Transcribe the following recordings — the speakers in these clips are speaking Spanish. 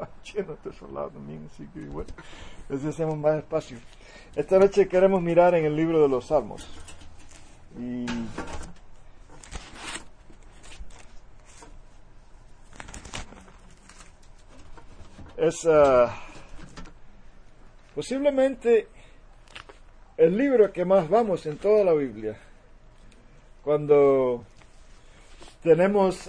estaba lleno, desolado también, así que bueno, así hacemos más espacio. Esta noche queremos mirar en el libro de los Salmos. Y es posiblemente el libro que más vamos en toda la Biblia. Cuando tenemos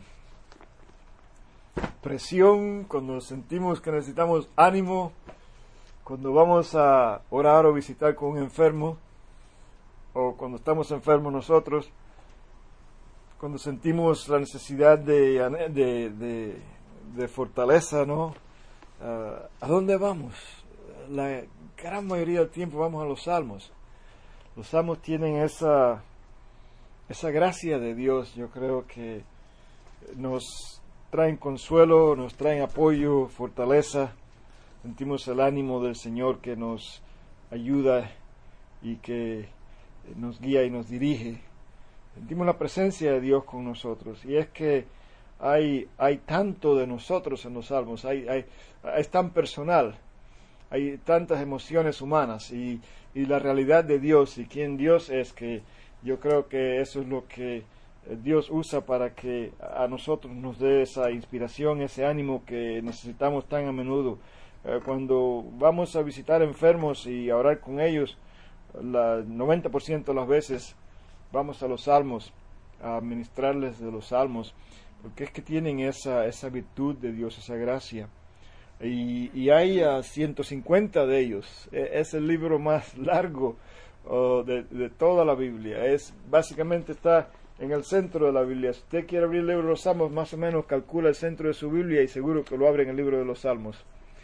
presión, cuando sentimos que necesitamos ánimo, cuando vamos a orar o visitar con un enfermo, o cuando estamos enfermos nosotros, cuando sentimos la necesidad de fortaleza, ¿no? ¿A dónde vamos? La gran mayoría del tiempo vamos a los Salmos. Los Salmos tienen esa gracia de Dios. Yo creo que nos traen consuelo, nos traen apoyo, fortaleza. Sentimos el ánimo del Señor que nos ayuda y que nos guía y nos dirige. Sentimos la presencia de Dios con nosotros. Y es que hay tanto de nosotros en los Salmos, es tan personal, hay tantas emociones humanas y la realidad de Dios y quién Dios es, que yo creo que eso es lo que Dios usa para que a nosotros nos dé esa inspiración, ese ánimo que necesitamos tan a menudo. Cuando vamos a visitar enfermos y a orar con ellos, el 90% de las veces vamos a los Salmos, a ministrarles de los Salmos, porque es que tienen esa virtud de Dios, esa gracia. Y hay 150 de ellos. Es el libro más largo de toda la Biblia. Básicamente está en el centro de la Biblia. Si usted quiere abrir el libro de los Salmos, más o menos calcula el centro de su Biblia y seguro que lo abre en el libro de los Salmos.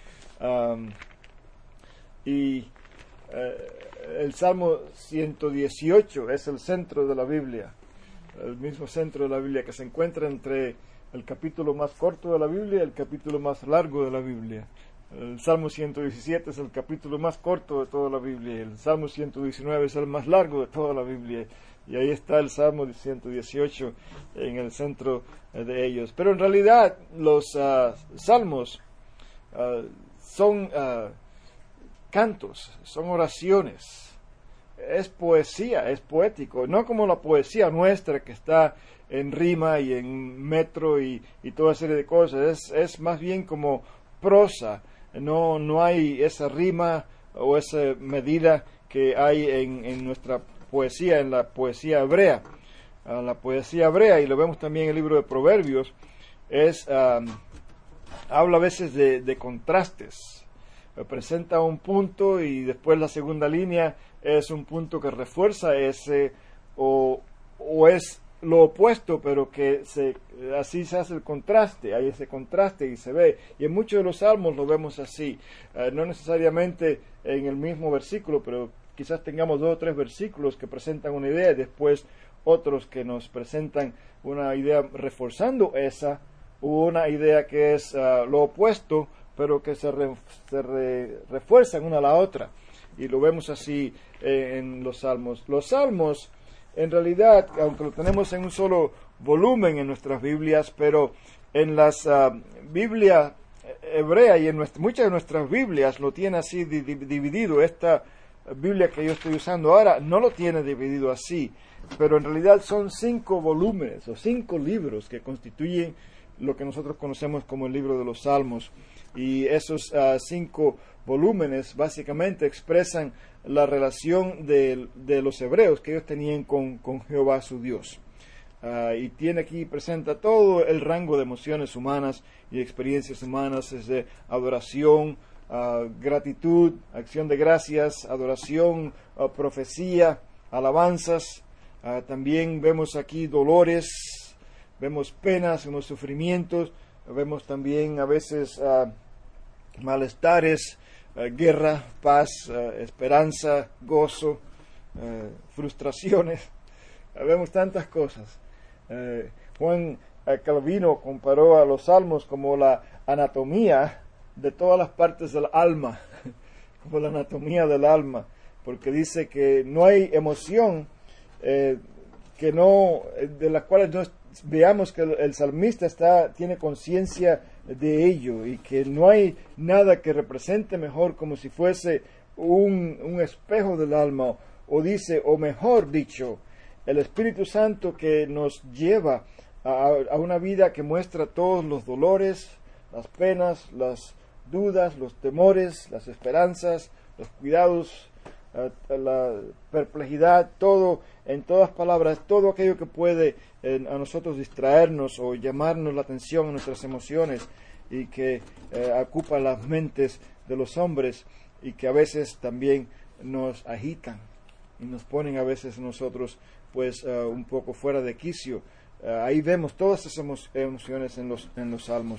El Salmo 118 es el centro de la Biblia, el mismo centro de la Biblia que se encuentra entre el capítulo más corto de la Biblia y el capítulo más largo de la Biblia. El Salmo 117 es el capítulo más corto de toda la Biblia, el Salmo 119 es el más largo de toda la Biblia, y ahí está el Salmo 118 en el centro de ellos. Pero en realidad los Salmos son cantos, son oraciones, es poesía, es poético, no como la poesía nuestra que está en rima y en metro y toda serie de cosas. Es más bien como prosa, no hay esa rima o esa medida que hay en nuestra poesía, en la poesía hebrea. La poesía hebrea, y lo vemos también en el libro de Proverbios, habla a veces de contrastes. Presenta un punto y después la segunda línea es un punto que refuerza ese o es lo opuesto, pero que así se hace el contraste, hay ese contraste y se ve, y en muchos de los salmos lo vemos así, no necesariamente en el mismo versículo, pero quizás tengamos 2 o 3 versículos que presentan una idea y después otros que nos presentan una idea reforzando esa, o una idea que es lo opuesto, pero que se refuerzan una a la otra, y lo vemos así en los salmos. Los salmos, en realidad, aunque lo tenemos en un solo volumen en nuestras Biblias, pero en las Biblia hebrea y en muchas de nuestras Biblias lo tiene así dividido. Esta Biblia que yo estoy usando ahora no lo tiene dividido así, pero en realidad son 5 volúmenes o 5 libros que constituyen lo que nosotros conocemos como el libro de los Salmos. Y esos 5 volúmenes básicamente expresan la relación de los hebreos que ellos tenían con Jehová su Dios. Y tiene aquí, presenta todo el rango de emociones humanas y experiencias humanas, desde adoración, gratitud, acción de gracias, adoración, profecía, alabanzas. También vemos aquí dolores, vemos penas, vemos sufrimientos, vemos también a veces malestares, guerra, paz, esperanza, gozo, frustraciones. Vemos tantas cosas. Juan Calvino comparó a los salmos como la anatomía de todas las partes del alma, como la anatomía del alma, porque dice que no hay emoción de las cuales veamos que el salmista tiene conciencia de ello y que no hay nada que represente mejor como si fuese un espejo del alma, o dice, o mejor dicho, el Espíritu Santo que nos lleva a una vida que muestra todos los dolores, las penas, las dudas, los temores, las esperanzas, los cuidados, la perplejidad, todo, en todas palabras, todo aquello que puede a nosotros distraernos o llamarnos la atención a nuestras emociones y que ocupa las mentes de los hombres y que a veces también nos agitan y nos ponen a veces nosotros pues un poco fuera de quicio. Ahí vemos todas esas emociones en los salmos.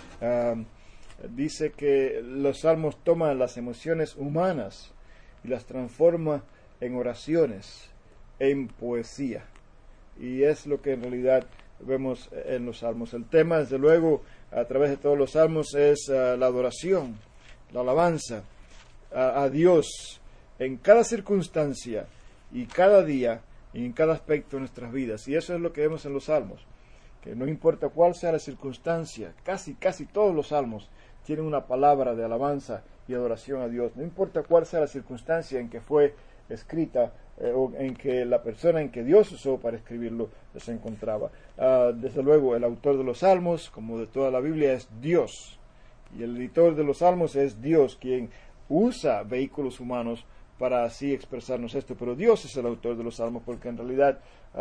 Dice que los salmos toman las emociones humanas y las transforma en oraciones, en poesía. Y es lo que en realidad vemos en los salmos. El tema, desde luego, a través de todos los salmos es la adoración, la alabanza a Dios en cada circunstancia y cada día y en cada aspecto de nuestras vidas. Y eso es lo que vemos en los salmos, que no importa cuál sea la circunstancia, casi todos los salmos tienen una palabra de alabanza y adoración a Dios. No importa cuál sea la circunstancia en que fue escrita o en que la persona en que Dios usó para escribirlo se encontraba. Desde luego, el autor de los salmos, como de toda la Biblia, es Dios. Y el editor de los salmos es Dios, quien usa vehículos humanos para así expresarnos esto. Pero Dios es el autor de los salmos, porque en realidad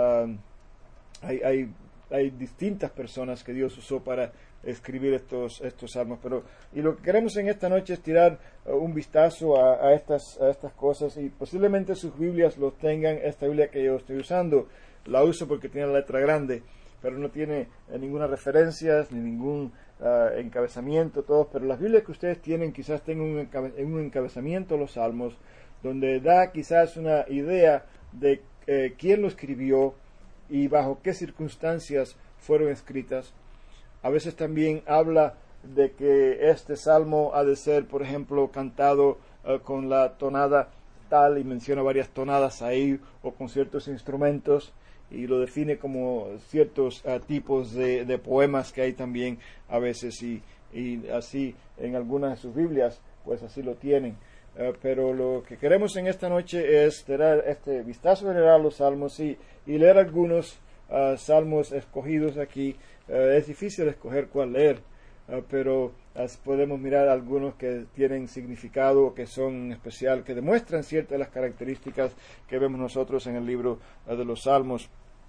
hay distintas personas que Dios usó para escribir estos salmos. Y lo que queremos en esta noche es tirar un vistazo a estas cosas, y posiblemente sus Biblias los tengan. Esta Biblia que yo estoy usando la uso porque tiene la letra grande, pero no tiene ninguna referencia ni ningún encabezamiento, todos. Pero las Biblias que ustedes tienen quizás tengan un encabezamiento los salmos, donde da quizás una idea de quién lo escribió y bajo qué circunstancias fueron escritas. A veces también habla de que este salmo ha de ser, por ejemplo, cantado con la tonada tal, y menciona varias tonadas ahí, o con ciertos instrumentos, y lo define como ciertos tipos de poemas que hay también a veces, y así en algunas de sus Biblias, pues así lo tienen. Pero lo que queremos en esta noche es tener este vistazo general a los salmos y leer algunos salmos escogidos aquí. Es difícil escoger cuál leer, pero podemos mirar algunos que tienen significado, que son especial, que demuestran ciertas de las características que vemos nosotros en el libro de los salmos.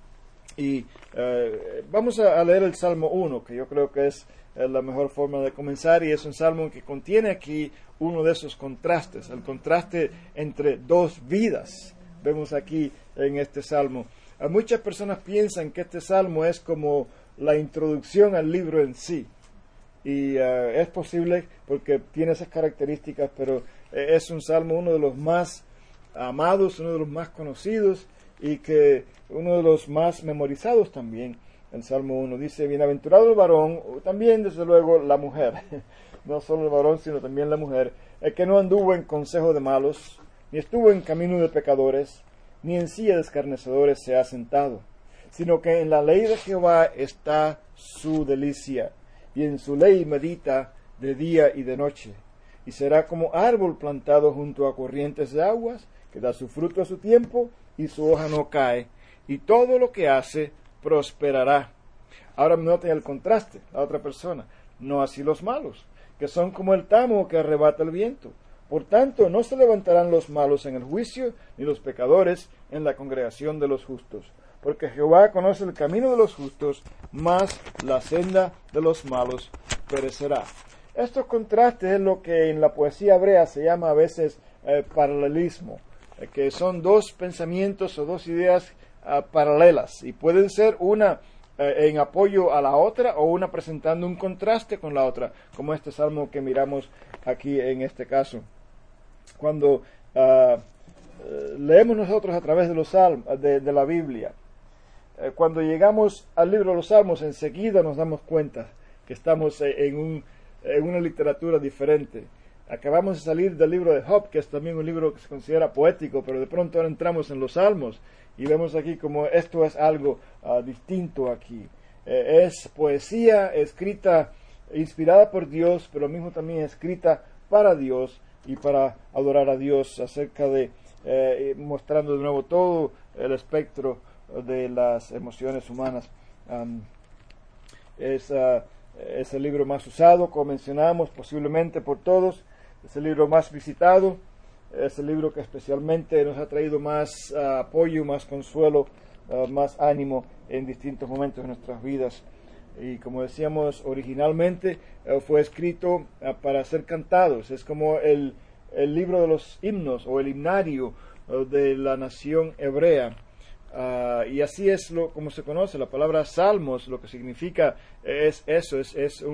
Y vamos a leer el Salmo 1, que yo creo que es la mejor forma de comenzar, y es un salmo que contiene aquí uno de esos contrastes, el contraste entre dos vidas. Vemos aquí en este salmo. Muchas personas piensan que este salmo es como la introducción al libro en sí, y es posible porque tiene esas características, pero es un salmo, uno de los más amados, uno de los más conocidos, y que uno de los más memorizados también. El Salmo 1 dice: bienaventurado el varón, también desde luego la mujer, no solo el varón sino también la mujer, el que no anduvo en consejo de malos, ni estuvo en camino de pecadores, ni en silla de escarnecedores se ha sentado, sino que en la ley de Jehová está su delicia, y en su ley medita de día y de noche. Y será como árbol plantado junto a corrientes de aguas, que da su fruto a su tiempo, y su hoja no cae, y todo lo que hace prosperará. Ahora noten el contraste, la otra persona. No así los malos, que son como el tamo que arrebata el viento. Por tanto, no se levantarán los malos en el juicio, ni los pecadores en la congregación de los justos. Porque Jehová conoce el camino de los justos, mas la senda de los malos perecerá. Estos contrastes es lo que en la poesía hebrea se llama a veces paralelismo, que son dos pensamientos o dos ideas paralelas, y pueden ser una en apoyo a la otra, o una presentando un contraste con la otra, como este salmo que miramos aquí en este caso. Cuando leemos nosotros a través de los salmos, de la Biblia, cuando llegamos al libro de los salmos, enseguida nos damos cuenta que estamos en una literatura diferente. Acabamos de salir del libro de Job, que es también un libro que se considera poético, pero de pronto ahora entramos en los salmos, Y vemos aquí como esto es algo distinto aquí. Es poesía escrita, inspirada por Dios, pero mismo también escrita para Dios y para adorar a Dios, acerca de mostrando de nuevo todo el espectro de las emociones humanas. Es el libro más usado, como mencionamos, posiblemente por todos. Es el libro más visitado. Es el libro que especialmente nos ha traído más apoyo, más consuelo, más ánimo en distintos momentos de nuestras vidas. Y como decíamos originalmente, fue escrito para ser cantados. Es como el libro de los himnos o el himnario de la nación hebrea. Y así es como se conoce la palabra salmos. Lo que significa es eso, es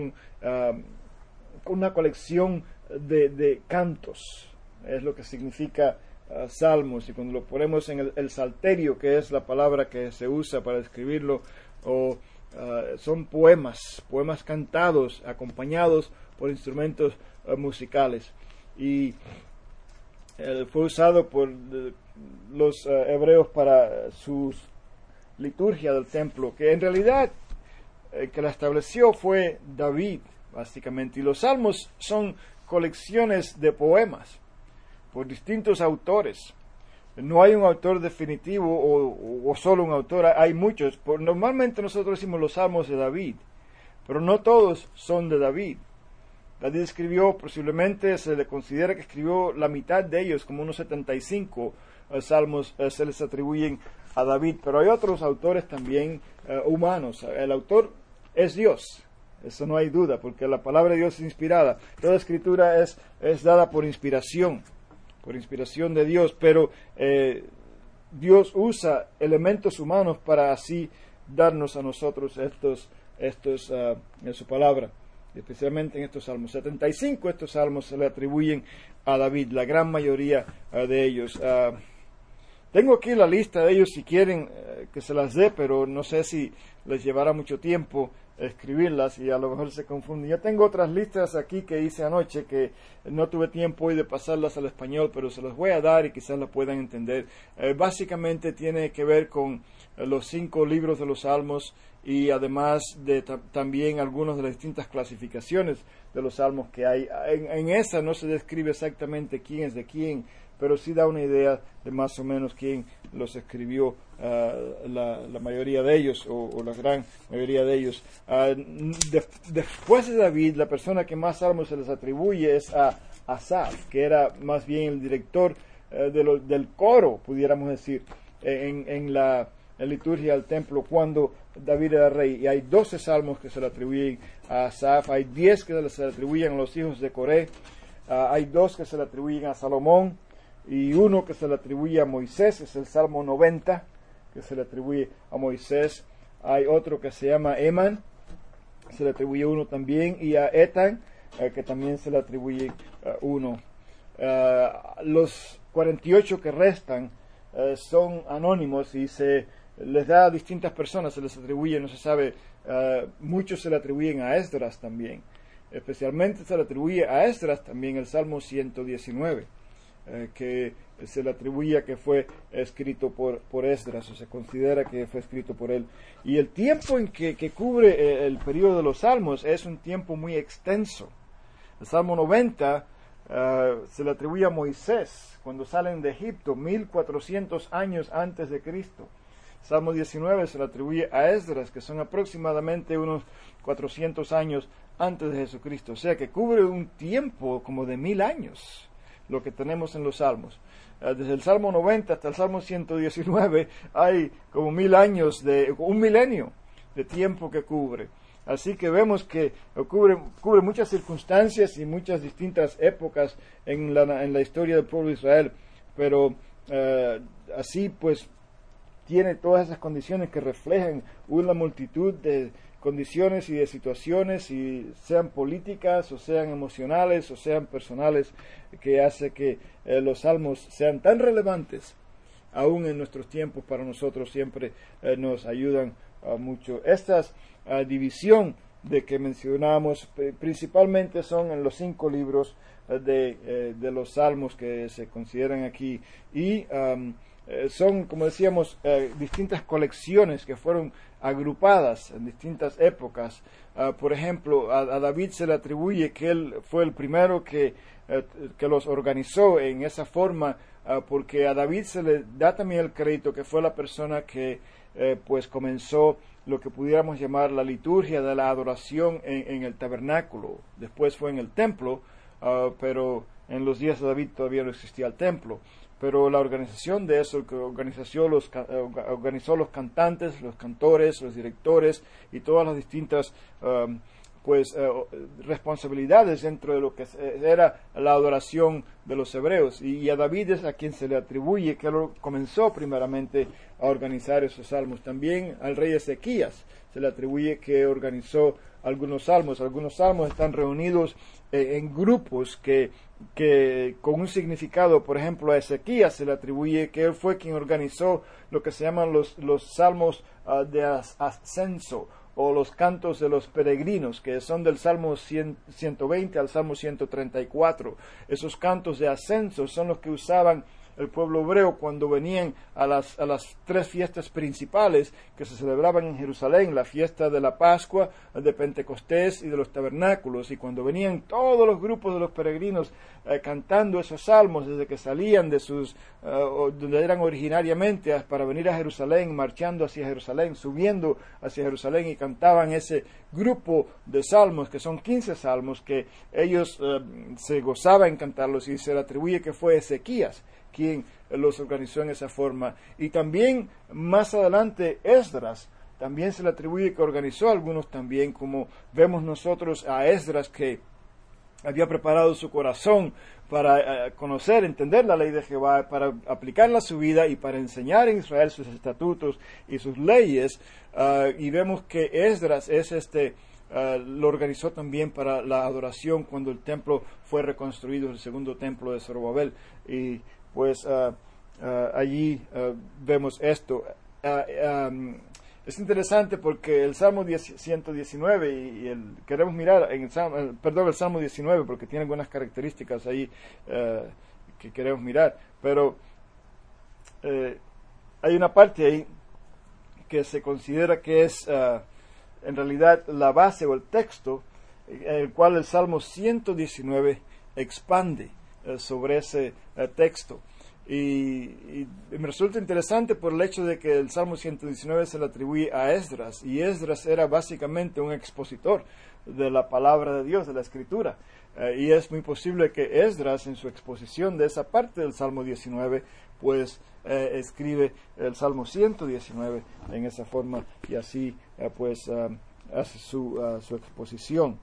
una colección de cantos. Es lo que significa salmos. Y cuando lo ponemos en el salterio, que es la palabra que se usa para describirlo, son poemas cantados, acompañados por instrumentos musicales. Y fue usado por los hebreos para su liturgia del templo, que en realidad que la estableció fue David, básicamente. Y los salmos son colecciones de poemas por distintos autores. No hay un autor definitivo o solo un autor, hay muchos. Normalmente nosotros decimos los salmos de David, pero no todos son de David. David escribió, posiblemente se le considera que escribió la mitad de ellos, como unos 75 salmos se les atribuyen a David, pero hay otros autores también humanos. El autor es Dios, eso no hay duda, porque la palabra de Dios es inspirada. Toda escritura es dada por inspiración de Dios, pero Dios usa elementos humanos para así darnos a nosotros estos en su palabra, especialmente en estos salmos. 75 estos salmos se le atribuyen a David, la gran mayoría de ellos. Tengo aquí la lista de ellos si quieren que se las dé, pero no sé si les llevará mucho tiempo escribirlas y a lo mejor se confunden. Yo tengo otras listas aquí que hice anoche que no tuve tiempo hoy de pasarlas al español, pero se las voy a dar y quizás las puedan entender. Básicamente tiene que ver con los 5 libros de los Salmos y además de también algunas de las distintas clasificaciones de los Salmos que hay. En esa no se describe exactamente quién es de quién, pero sí da una idea de más o menos quién los escribió, la mayoría de ellos, o la gran mayoría de ellos. Después de David, la persona que más salmos se les atribuye es a Asaf, que era más bien el director del coro, pudiéramos decir, en la liturgia del templo cuando David era rey. Y hay 12 salmos que se le atribuyen a Asaf, hay 10 que se le atribuyen a los hijos de Coré, hay 2 que se le atribuyen a Salomón, y uno que se le atribuye a Moisés, es el Salmo 90, que se le atribuye a Moisés. Hay otro que se llama Eman, se le atribuye uno también, y a Etan, que también se le atribuye uno. Los 48 que restan son anónimos y se les da a distintas personas, se les atribuye, no se sabe, muchos se le atribuyen a Esdras también. Especialmente se le atribuye a Esdras también el Salmo 119. Que se le atribuye que fue escrito por Esdras, o se considera que fue escrito por él. Y el tiempo en que cubre el periodo de los salmos es un tiempo muy extenso. El Salmo 90 se le atribuye a Moisés cuando salen de Egipto, 1400 años antes de Cristo. Salmo 19 se le atribuye a Esdras, que son aproximadamente unos 400 años antes de Jesucristo. O sea que cubre un tiempo como de 1000 años lo que tenemos en los salmos. Desde el Salmo 90 hasta el Salmo 119 hay como 1000 años, un milenio de tiempo que cubre. Así que vemos que cubre muchas circunstancias y muchas distintas épocas en la historia del pueblo de Israel, pero así pues tiene todas esas condiciones que reflejan una multitud de condiciones y de situaciones, y sean políticas, o sean emocionales, o sean personales, que hace que los salmos sean tan relevantes, aún en nuestros tiempos, para nosotros siempre nos ayudan mucho. Esta división de que mencionamos principalmente son en los 5 libros de los salmos que se consideran aquí, y son, como decíamos, distintas colecciones que fueron agrupadas en distintas épocas. Por ejemplo, a David se le atribuye que él fue el primero que los organizó en esa forma, porque a David se le da también el crédito que fue la persona que pues comenzó lo que pudiéramos llamar la liturgia de la adoración en el tabernáculo. Después fue en el templo, pero en los días de David todavía no existía el templo. Pero la organización de eso, que organizó los cantantes, los cantores, los directores y todas las distintas responsabilidades dentro de lo que era la adoración de los hebreos. Y a David es a quien se le atribuye que él comenzó primeramente a organizar esos salmos. También al rey Ezequías se le atribuye que organizó algunos salmos. Algunos salmos están reunidos en grupos que con un significado. Por ejemplo, a Ezequías se le atribuye que él fue quien organizó lo que se llaman los salmos de ascenso, o los cantos de los peregrinos, que son del Salmo 120 al Salmo 134. Esos cantos de ascenso son los que usaban el pueblo hebreo cuando venían a las tres fiestas principales que se celebraban en Jerusalén, la fiesta de la Pascua, de Pentecostés y de los tabernáculos, y cuando venían todos los grupos de los peregrinos cantando esos salmos desde que salían de donde eran originariamente para venir a Jerusalén, marchando hacia Jerusalén, subiendo hacia Jerusalén, y cantaban ese grupo de salmos, que son 15 salmos, que ellos se gozaban en cantarlos, y se le atribuye que fue Ezequías quien los organizó en esa forma. Y también más adelante Esdras también se le atribuye que organizó algunos también, como vemos nosotros a Esdras, que había preparado su corazón para conocer, entender la ley de Jehová, para aplicarla a su vida y para enseñar en Israel sus estatutos y sus leyes. Y vemos que Esdras lo organizó también para la adoración cuando el templo fue reconstruido, el segundo templo de Zorobabel. Y pues allí vemos esto. Es interesante porque el Salmo 119 queremos mirar en el Salmo 19, porque tiene algunas características ahí que queremos mirar, pero hay una parte ahí que se considera que es en realidad la base o el texto en el cual el Salmo 119 expande sobre ese texto. Y me resulta interesante por el hecho de que el Salmo 119 se le atribuye a Esdras, y Esdras era básicamente un expositor de la palabra de Dios, de la Escritura. Y es muy posible que Esdras, en su exposición de esa parte del Salmo 19, pues escribe el Salmo 119 en esa forma, y así hace su exposición.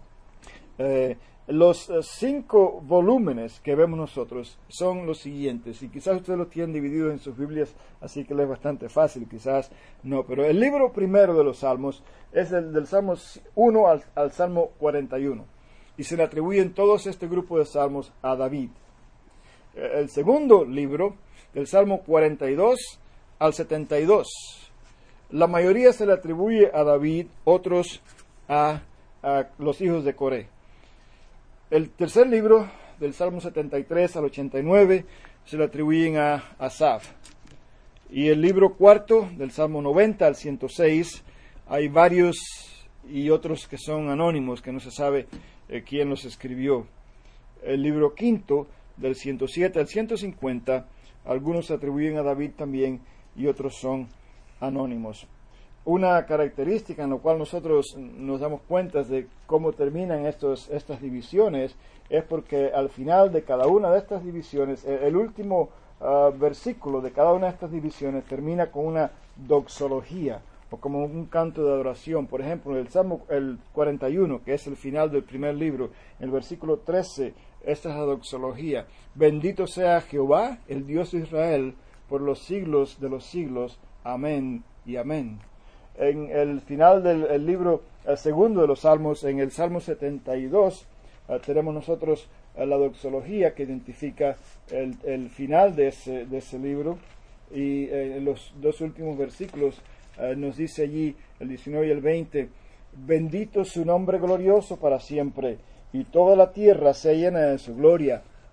Los 5 volúmenes que vemos nosotros son los siguientes, y quizás ustedes los tienen divididos en sus Biblias, así que les es bastante fácil, quizás no, pero el libro primero de los Salmos es el del Salmo 1 al Salmo 41, y se le atribuyen todos este grupo de salmos a David. El segundo libro, del Salmo 42 al 72, la mayoría se le atribuye a David, otros a los hijos de Coré. El tercer libro, del Salmo 73 al 89, se le atribuyen a Asaf. Y el libro cuarto, del Salmo 90 al 106, hay varios y otros que son anónimos, que no se sabe quién los escribió. El libro quinto, del 107 al 150, algunos se atribuyen a David también y otros son anónimos. Una característica en la cual nosotros nos damos cuenta de cómo terminan estas divisiones es porque al final de cada una de estas divisiones, el último versículo de cada una de estas divisiones termina con una doxología, o como un canto de adoración. Por ejemplo, el Salmo 41, que es el final del primer libro, en el versículo 13, esta es la doxología: bendito sea Jehová, el Dios de Israel, por los siglos de los siglos. Amén y amén. En el final del libro segundo de los Salmos, en el Salmo 72, tenemos nosotros la doxología que identifica el final de ese libro, y en los dos últimos versículos nos dice allí, el 19 y el 20, bendito su nombre glorioso para siempre, y toda la tierra se llena de su gloria.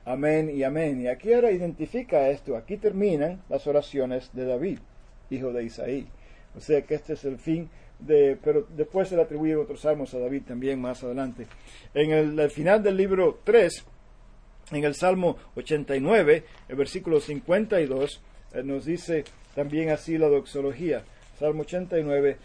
amén y amén. Y aquí ahora identifica esto. Aquí terminan las oraciones de David, hijo de Isaí. O sea que este es el fin pero después se le atribuyen otros salmos a David también más adelante. En el final del libro 3, en el Salmo 89, el versículo 52, nos dice también así la doxología. Salmo 89,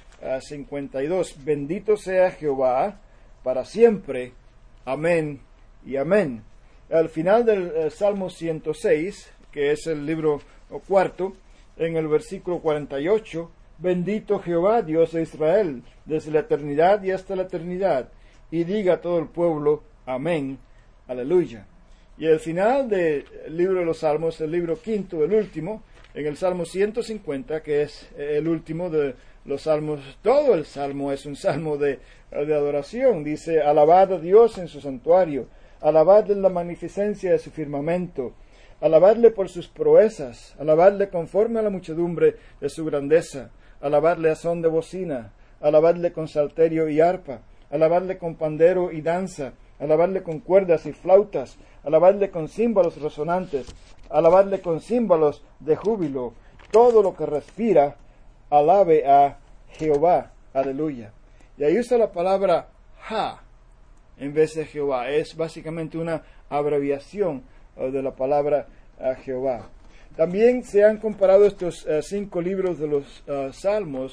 52. Bendito sea Jehová para siempre. Amén y amén. Al final del Salmo 106, que es el libro cuarto, en el versículo 48, bendito Jehová, Dios de Israel, desde la eternidad y hasta la eternidad. Y diga todo el pueblo, amén, aleluya. Y al final del libro de los Salmos, el libro quinto, el último, en el Salmo 150, que es el último de los salmos, todo el salmo es un salmo de adoración. Dice, alabad a Dios en su santuario, alabadle la magnificencia de su firmamento, alabadle por sus proezas, alabadle conforme a la muchedumbre de su grandeza, alabadle a son de bocina, alabadle con salterio y arpa, alabadle con pandero y danza, alabadle con cuerdas y flautas, alabadle con címbalos resonantes, alabadle con címbalos de júbilo. Todo lo que respira, alabe a Jehová. Aleluya. Y ahí usa la palabra ja en vez de Jehová. Es básicamente una abreviación de la palabra Jehová. También se han comparado estos 5 libros de los Salmos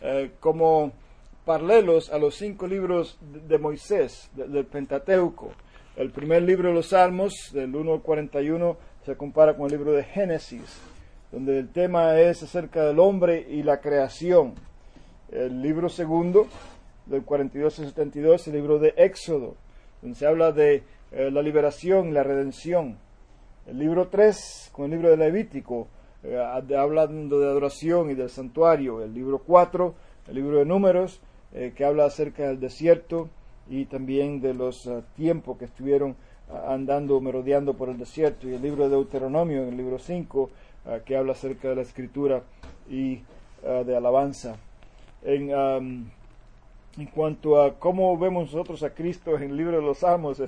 como paralelos a los 5 libros de Moisés, del Pentateuco. El primer libro de los Salmos, del 1 al 41, se compara con el libro de Génesis, donde el tema es acerca del hombre y la creación. El libro segundo, del 42 al 72, el libro de Éxodo, donde se habla de la liberación y la redención. El libro 3, con el libro de Levítico, hablando de adoración y del santuario. El libro 4, el libro de Números, que habla acerca del desierto y también de los tiempos que estuvieron andando, merodeando por el desierto. Y el libro de Deuteronomio, en el libro 5, que habla acerca de la escritura y de alabanza. En cuanto a cómo vemos nosotros a Cristo en el libro de los Salmos,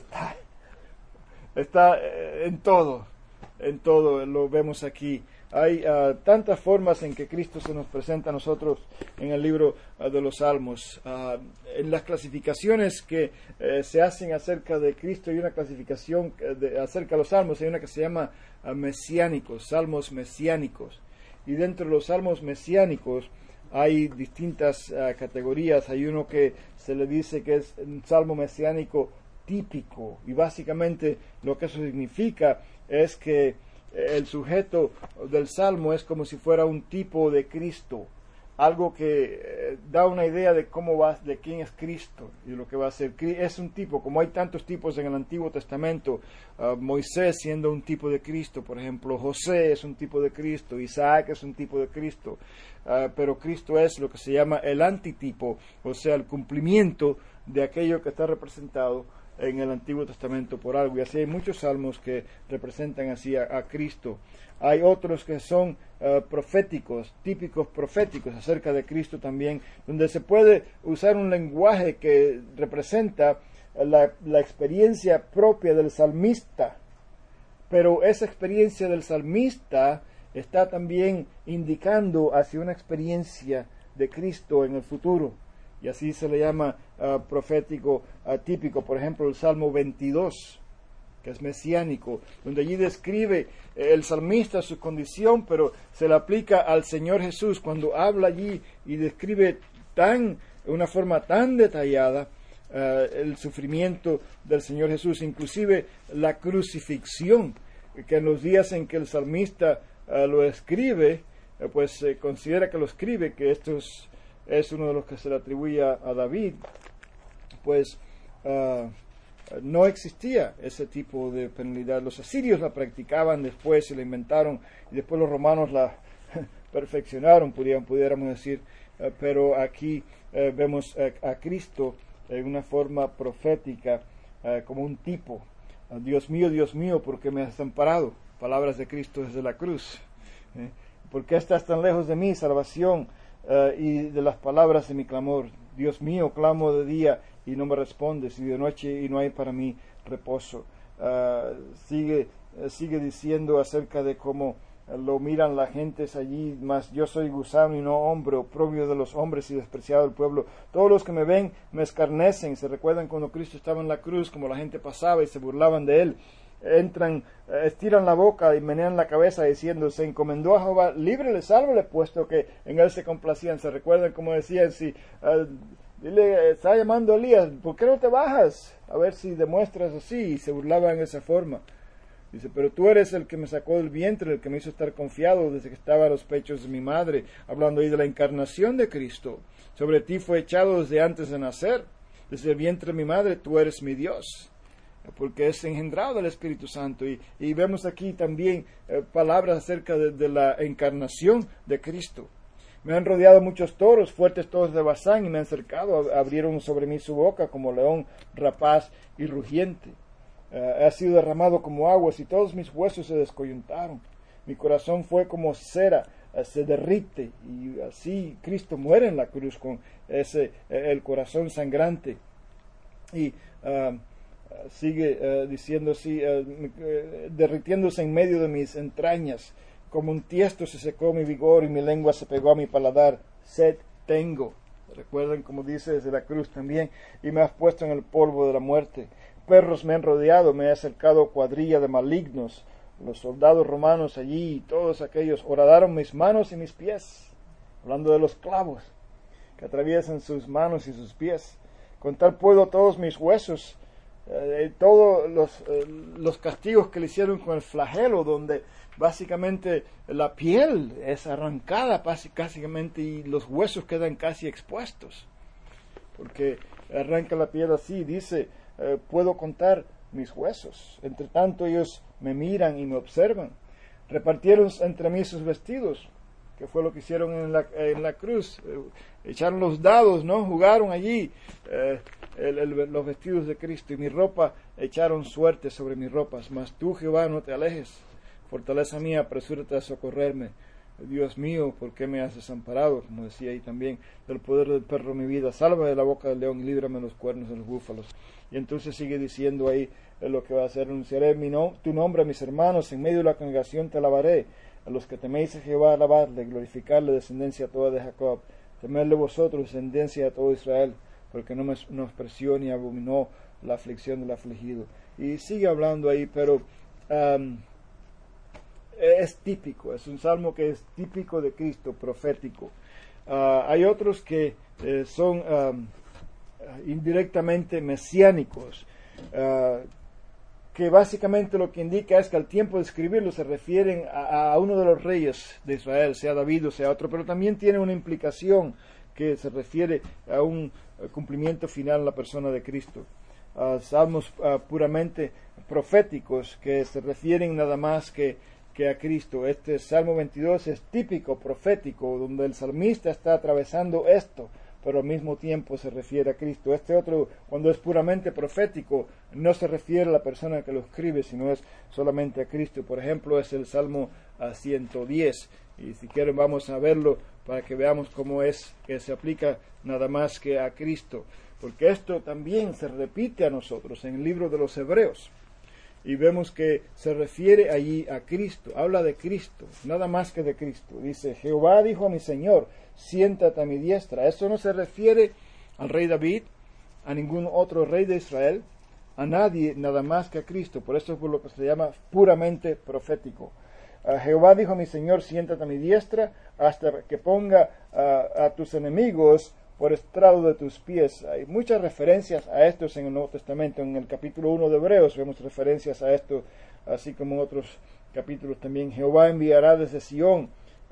está en todo lo vemos aquí. Hay tantas formas en que Cristo se nos presenta a nosotros en el libro de los Salmos. En las clasificaciones que se hacen acerca de Cristo, hay una clasificación acerca de los Salmos, hay una que se llama mesiánicos, salmos mesiánicos. Y dentro de los salmos mesiánicos hay distintas categorías. Hay uno que se le dice que es un salmo mesiánico típico, y básicamente lo que eso significa es que el sujeto del salmo es como si fuera un tipo de Cristo, algo que da una idea de de quién es Cristo y lo que va a ser. Es un tipo, como hay tantos tipos en el Antiguo Testamento, Moisés siendo un tipo de Cristo, por ejemplo, José es un tipo de Cristo, Isaac es un tipo de Cristo, pero Cristo es lo que se llama el antitipo, o sea, el cumplimiento de aquello que está representado en el Antiguo Testamento por algo. Y así hay muchos salmos que representan así a Cristo. Hay otros que son proféticos, típicos proféticos acerca de Cristo también, donde se puede usar un lenguaje que representa la experiencia propia del salmista, pero esa experiencia del salmista está también indicando hacia una experiencia de Cristo en el futuro. Y así se le llama profético típico. Por ejemplo, el Salmo 22, que es mesiánico, donde allí describe el salmista su condición, pero se le aplica al Señor Jesús cuando habla allí y describe de una forma tan detallada el sufrimiento del Señor Jesús, inclusive la crucifixión, que en los días en que el salmista lo escribe, pues se considera que lo escribe, que esto es uno de los que se le atribuye a David, pues no existía ese tipo de penalidad. Los asirios la practicaban después, se la inventaron, y después los romanos la perfeccionaron, pudiéramos decir, pero aquí vemos a Cristo en una forma profética, como un tipo. Dios mío, ¿por qué me has desamparado? Palabras de Cristo desde la cruz. ¿Por qué estás tan lejos de mí, salvación? Y de las palabras de mi clamor. Dios mío, clamo de día y no me respondes, y de noche y no hay para mí reposo. Sigue sigue diciendo acerca de cómo lo miran las gentes allí, mas yo soy gusano y no hombre, oprobio de los hombres y despreciado del pueblo. Todos los que me ven me escarnecen. Se recuerdan cuando Cristo estaba en la cruz, como la gente pasaba y se burlaban de él. Entran, estiran la boca y menean la cabeza diciendo, se encomendó a Jehová, líbrele, sálvele, puesto que en él se complacían. Se recuerdan como decían, si dile, está llamando a Elías, ¿por qué no te bajas? A ver si demuestras así. Y se burlaban de esa forma. Dice, pero tú eres el que me sacó del vientre, el que me hizo estar confiado desde que estaba a los pechos de mi madre. Hablando ahí de la encarnación de Cristo. Sobre ti fue echado desde antes de nacer. Desde el vientre de mi madre tú eres mi Dios. Porque es engendrado del Espíritu Santo. Y vemos aquí también palabras acerca de la encarnación de Cristo. Me han rodeado muchos toros, fuertes toros de Basán, y me han cercado. Abrieron sobre mí su boca como león rapaz y rugiente. Ha sido derramado como aguas y todos mis huesos se descoyuntaron. Mi corazón fue como cera, se derrite, y así Cristo muere en la cruz con el corazón sangrante. Y sigue diciendo así, derritiéndose en medio de mis entrañas, como un tiesto se secó mi vigor y mi lengua se pegó a mi paladar. Sed tengo. Recuerden como dice desde la cruz también, y me has puesto en el polvo de la muerte. Perros me han rodeado, me ha acercado cuadrilla de malignos. Los soldados romanos allí, todos aquellos, horadaron mis manos y mis pies. Hablando de los clavos que atraviesan sus manos y sus pies. Contar puedo todos mis huesos, todos los castigos que le hicieron con el flagelo, donde básicamente la piel es arrancada básicamente y los huesos quedan casi expuestos. Porque arranca la piel así, dice, puedo contar mis huesos. Entre tanto ellos me miran y me observan. Repartieron entre mí sus vestidos, que fue lo que hicieron en la cruz. Echaron los dados, ¿no? Jugaron allí los vestidos de Cristo, y mi ropa echaron suerte sobre mis ropas. Mas tú, Jehová, no te alejes. Fortaleza mía, apresúrate a socorrerme. Dios mío, ¿por qué me has desamparado? Como decía ahí también, del poder del perro mi vida. Sálvame de la boca del león y líbrame de los cuernos de los búfalos. Y entonces sigue diciendo ahí lo que va a hacer. Anunciaré tu nombre a mis hermanos, en medio de la congregación te alabaré. A los que teméis a Jehová, alabadle, glorificarle, descendencia toda de Jacob. Temerle vosotros, descendencia de todo Israel, porque no menospreció ni abominó la aflicción del afligido. Y sigue hablando ahí, pero es típico, es un salmo que es típico de Cristo, profético. Hay otros que son indirectamente mesiánicos, que básicamente lo que indica es que al tiempo de escribirlo se refieren a uno de los reyes de Israel, sea David o sea otro, pero también tiene una implicación que se refiere a un cumplimiento final en la persona de Cristo. Salmos puramente proféticos que se refieren nada más que a Cristo. Este Salmo 22 es típico profético, donde el salmista está atravesando esto, pero al mismo tiempo se refiere a Cristo. Este otro, cuando es puramente profético, no se refiere a la persona que lo escribe, sino es solamente a Cristo. Por ejemplo, es el Salmo 110, y si quieren vamos a verlo para que veamos cómo es que se aplica nada más que a Cristo, porque esto también se repite a nosotros en el libro de los Hebreos. Y vemos que se refiere allí a Cristo, habla de Cristo, nada más que de Cristo. Dice, Jehová dijo a mi Señor, siéntate a mi diestra. Eso no se refiere al rey David, a ningún otro rey de Israel, a nadie, nada más que a Cristo. Por eso es por lo que se llama puramente profético. Jehová dijo a mi Señor, siéntate a mi diestra, hasta que ponga a tus enemigos por estrado de tus pies. Hay muchas referencias a estos en el Nuevo Testamento. En el capítulo 1 de Hebreos vemos referencias a esto, así como en otros capítulos también. Jehová enviará desde Sión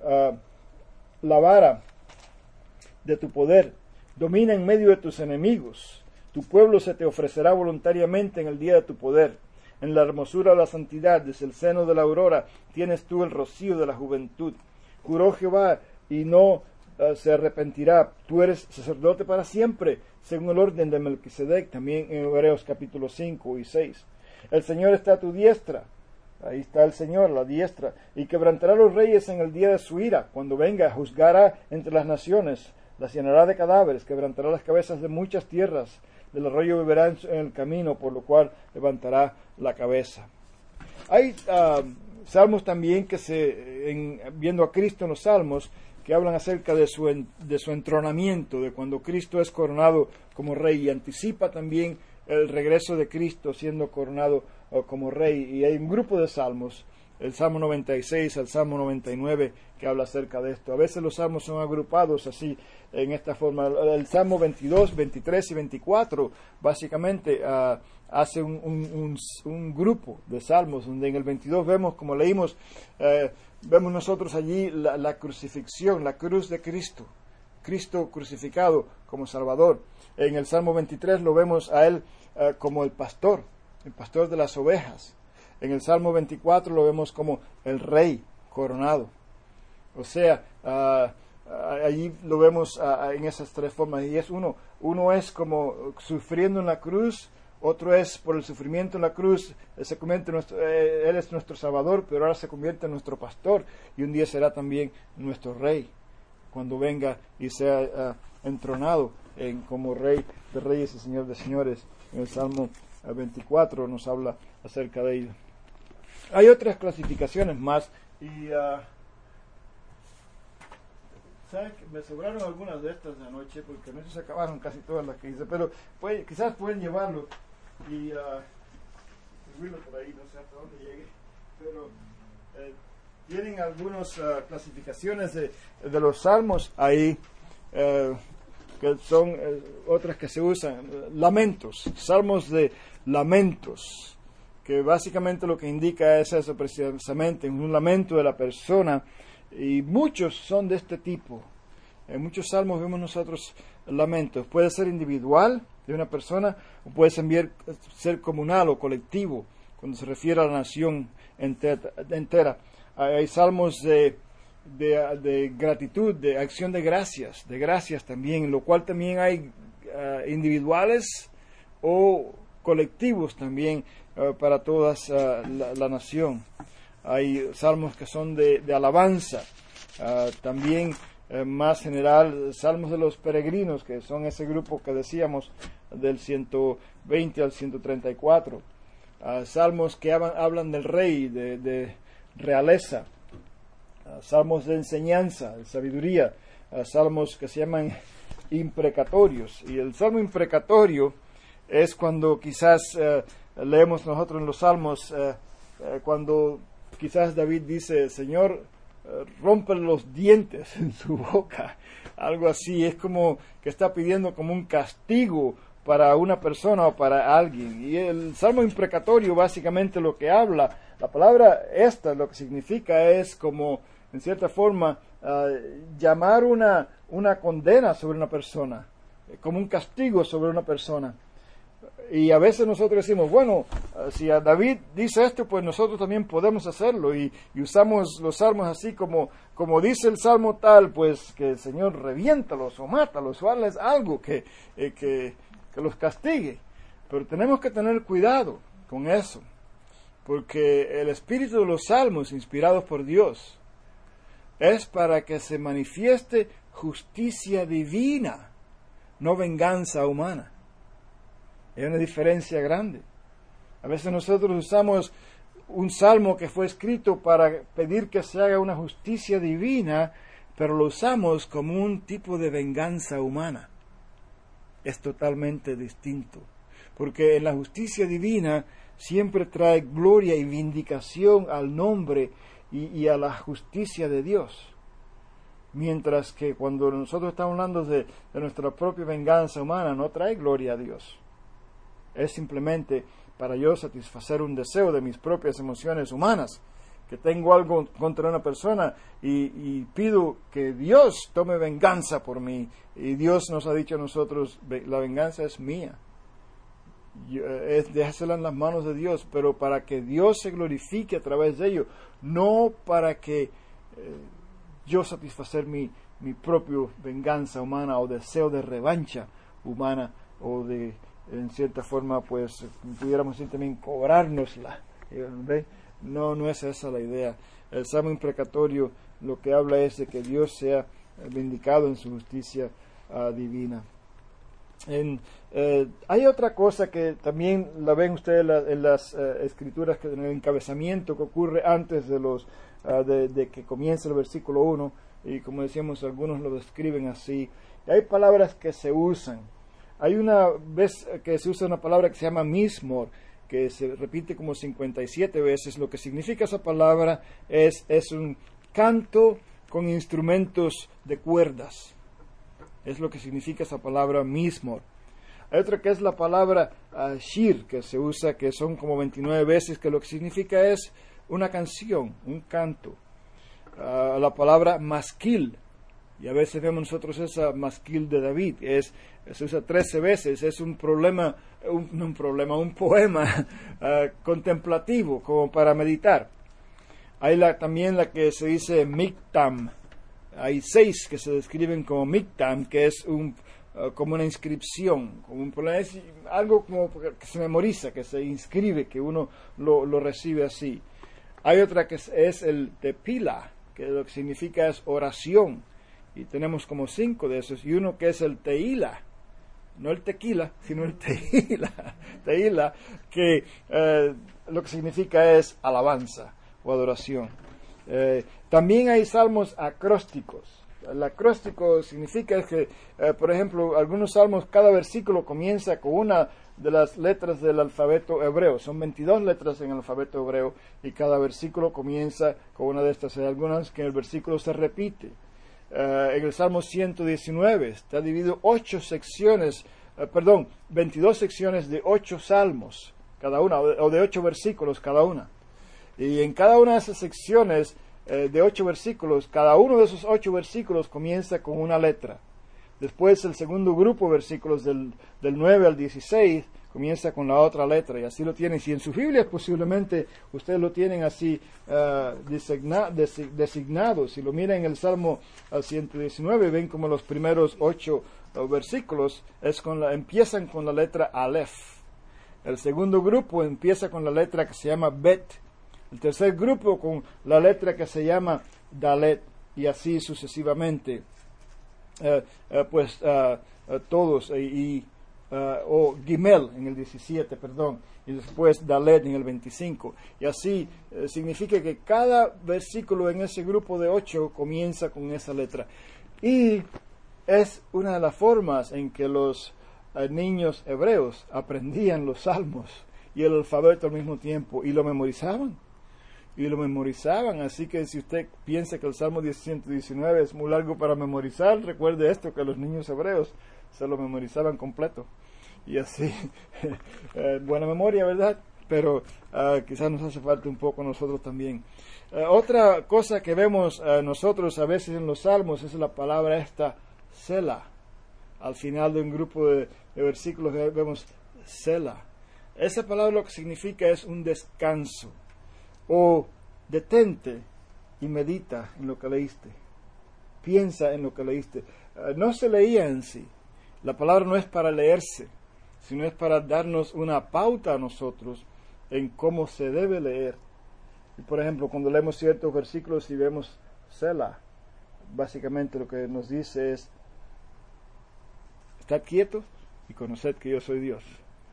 la vara de tu poder. Domina en medio de tus enemigos. Tu pueblo se te ofrecerá voluntariamente en el día de tu poder. En la hermosura de la santidad, desde el seno de la aurora, tienes tú el rocío de la juventud. Juró Jehová y no se arrepentirá. Tú eres sacerdote para siempre, según el orden de Melquisedec, también en Hebreos capítulo 5 y 6. El Señor está a tu diestra. Ahí está el Señor, la diestra. Y quebrantará a los reyes en el día de su ira. Cuando venga, juzgará entre las naciones. Las llenará de cadáveres, quebrantará las cabezas de muchas tierras. Del arroyo beberá en el camino, por lo cual levantará la cabeza. Hay salmos también viendo a Cristo en los salmos, que hablan acerca de su entronamiento, de cuando Cristo es coronado como rey, y anticipa también el regreso de Cristo siendo coronado como rey. Y hay un grupo de salmos, el Salmo 96 al Salmo 99, que habla acerca de esto. A veces los salmos son agrupados así, en esta forma. El Salmo 22, 23 y 24 básicamente hace un grupo de salmos, donde en el 22 vemos, como leímos, vemos nosotros allí la crucifixión, la cruz de Cristo, Cristo crucificado como Salvador. En el Salmo 23 lo vemos a Él como el pastor de las ovejas. En el Salmo 24 lo vemos como el rey coronado. O sea, allí lo vemos en esas tres formas. Y es uno es como sufriendo en la cruz, otro es por el sufrimiento en la cruz, Él es nuestro Salvador, pero ahora se convierte en nuestro pastor, y un día será también nuestro rey, cuando venga y sea entronado como Rey de Reyes y Señor de Señores. En el Salmo 24 nos habla acerca de ello. Hay otras clasificaciones más, y ¿saben? Me sobraron algunas de estas de anoche, porque no se acabaron casi todas las que hice, pero quizás pueden llevarlo y subirlo por ahí, no sé hasta dónde llegue, pero tienen algunas clasificaciones de los salmos ahí, que son otras que se usan, lamentos, salmos de lamentos, que básicamente lo que indica es eso precisamente, un lamento de la persona, y muchos son de este tipo. En muchos salmos vemos nosotros lamentos. Puede ser individual de una persona, o puede ser comunal o colectivo, cuando se refiere a la nación entera. Hay salmos de gratitud, de acción de gracias también, en lo cual también hay individuales o colectivos también para toda la nación. Hay salmos que son de alabanza, también más general, salmos de los peregrinos, que son ese grupo que decíamos del 120 al 134, salmos que hablan del rey, de realeza, salmos de enseñanza, de sabiduría, salmos que se llaman imprecatorios. Y el salmo imprecatorio es cuando quizás leemos nosotros en los salmos, cuando quizás David dice: Señor, rompe los dientes en su boca, algo así. Es como que está pidiendo como un castigo para una persona o para alguien. Y el salmo imprecatorio básicamente lo que habla, la palabra esta, lo que significa es como, en cierta forma, llamar una condena sobre una persona, como un castigo sobre una persona. Y a veces nosotros decimos, bueno, si a David dice esto, pues nosotros también podemos hacerlo, y usamos los salmos así como dice el salmo tal, pues que el Señor reviéntalos o mátalos o hazles algo que los castigue. Pero tenemos que tener cuidado con eso, porque el espíritu de los salmos inspirados por Dios es para que se manifieste justicia divina, no venganza humana. Hay una diferencia grande. A veces nosotros usamos un salmo que fue escrito para pedir que se haga una justicia divina, pero lo usamos como un tipo de venganza humana. Es totalmente distinto, porque en la justicia divina siempre trae gloria y vindicación al nombre y a la justicia de Dios. Mientras que cuando nosotros estamos hablando de nuestra propia venganza humana, no trae gloria a Dios. Es simplemente para yo satisfacer un deseo de mis propias emociones humanas, que tengo algo contra una persona y pido que Dios tome venganza por mí. Y Dios nos ha dicho a nosotros, la venganza es mía. Déjasela en las manos de Dios, pero para que Dios se glorifique a través de ello, no para que yo satisfacer mi propia venganza humana o deseo de revancha humana, o de, en cierta forma, pues pudiéramos decir también cobrárnosla. No es esa la idea. El salmo imprecatorio lo que habla es de que Dios sea vindicado en su justicia divina. Hay otra cosa que también la ven ustedes en las escrituras, que en el encabezamiento que ocurre antes de que comience el versículo 1, y como decíamos, algunos lo describen así. Y hay palabras que se usan. Hay una vez que se usa una palabra que se llama mismor, que se repite como 57 veces. Lo que significa esa palabra es un canto con instrumentos de cuerdas. Es lo que significa esa palabra mismor. Hay otra que es la palabra shir, que se usa, que son como 29 veces, que lo que significa es una canción, un canto. La palabra masquil, y a veces vemos nosotros esa masquil de David, se usa 13 veces, es un poema contemplativo, como para meditar. Hay también la que se dice miktam. Hay 6 que se describen como miktam, que es como una inscripción, es algo como que se memoriza, que se inscribe, que uno lo recibe así. Hay otra que es el tepila, que lo que significa es oración, y tenemos como 5 de esos, y uno que es el teila, no el tequila, sino el teila, que lo que significa es alabanza o adoración. También hay salmos acrósticos. El acróstico significa que, por ejemplo, algunos salmos, cada versículo comienza con una de las letras del alfabeto hebreo. Son 22 letras en el alfabeto hebreo, y cada versículo comienza con una de estas. Hay algunas que el versículo se repite. En el Salmo 119 está dividido 22 secciones de 8 salmos cada una, o de 8 versículos cada una. Y en cada una de esas secciones de 8 versículos, cada uno de esos 8 versículos comienza con una letra. Después el segundo grupo de versículos del 9 al 16 comienza con la otra letra, y así lo tienen. Si en sus Biblias posiblemente ustedes lo tienen así designado. Si lo miran en el Salmo 119, ven como los primeros 8 versículos empiezan con la letra Aleph. El segundo grupo empieza con la letra que se llama Bet. El tercer grupo con la letra que se llama Dalet, y así sucesivamente. Todos, o Gimel en el 17, y después Dalet en el 25. Y así significa que cada versículo en ese grupo de 8 comienza con esa letra. Y es una de las formas en que los niños hebreos aprendían los salmos y el alfabeto al mismo tiempo, y lo memorizaban. Así que si usted piensa que el Salmo 119 es muy largo para memorizar, recuerde esto, que los niños hebreos se lo memorizaban completo. Y así, buena memoria, ¿verdad? Pero quizás nos hace falta un poco a nosotros también. Otra cosa que vemos nosotros a veces en los salmos es la palabra esta, Selah. Al final de un grupo de versículos vemos Selah. Esa palabra lo que significa es un descanso. O detente y medita en lo que leíste. Piensa en lo que leíste. No se leía en sí. La palabra no es para leerse, sino es para darnos una pauta a nosotros en cómo se debe leer. Y por ejemplo, cuando leemos ciertos versículos y vemos Selah, básicamente lo que nos dice es: estad quietos y conoced que yo soy Dios.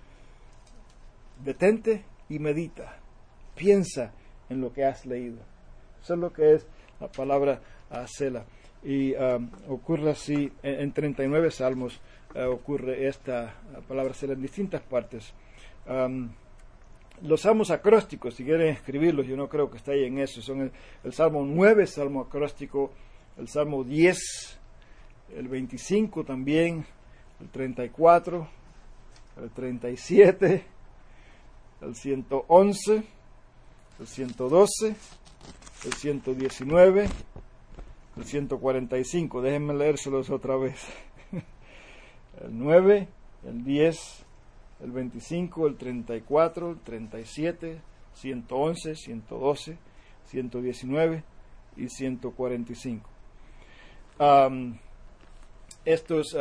Detente y medita. Piensa en lo que has leído. Eso es lo que es la palabra Selah. Y ocurre así en 39 salmos. Ocurre esta palabra Selah en distintas partes. Los salmos acrósticos, si quieren escribirlos, yo no creo que esté ahí en eso. Son el Salmo 9, salmo acróstico, el Salmo 10, el 25 también, el 34, el 37, el 111, el 112, el 119, el 145. Déjenme leérselos otra vez. El 9, el 10, el 25, el 34, el 37, 111, 112, 119 y 145. Estos,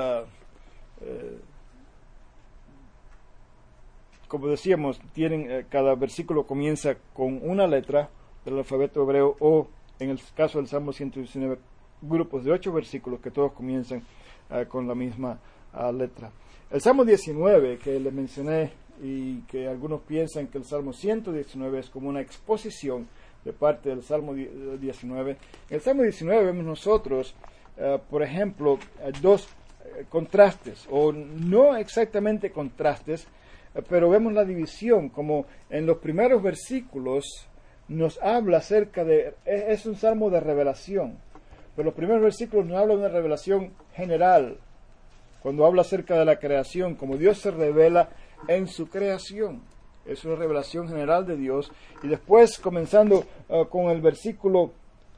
como decíamos, cada versículo comienza con una letra del alfabeto hebreo, o en el caso del Salmo 119, grupos de 8 versículos que todos comienzan con la misma letra. El Salmo 19, que le mencioné, y que algunos piensan que el Salmo 119 es como una exposición de parte del Salmo 19. En el Salmo 19 vemos nosotros, por ejemplo, dos contrastes, o no exactamente contrastes, pero vemos la división, como en los primeros versículos nos habla acerca de, es un salmo de revelación, pero los primeros versículos nos hablan de una revelación general, cuando habla acerca de la creación, como Dios se revela en su creación. Es una revelación general de Dios. Y después, comenzando con el versículo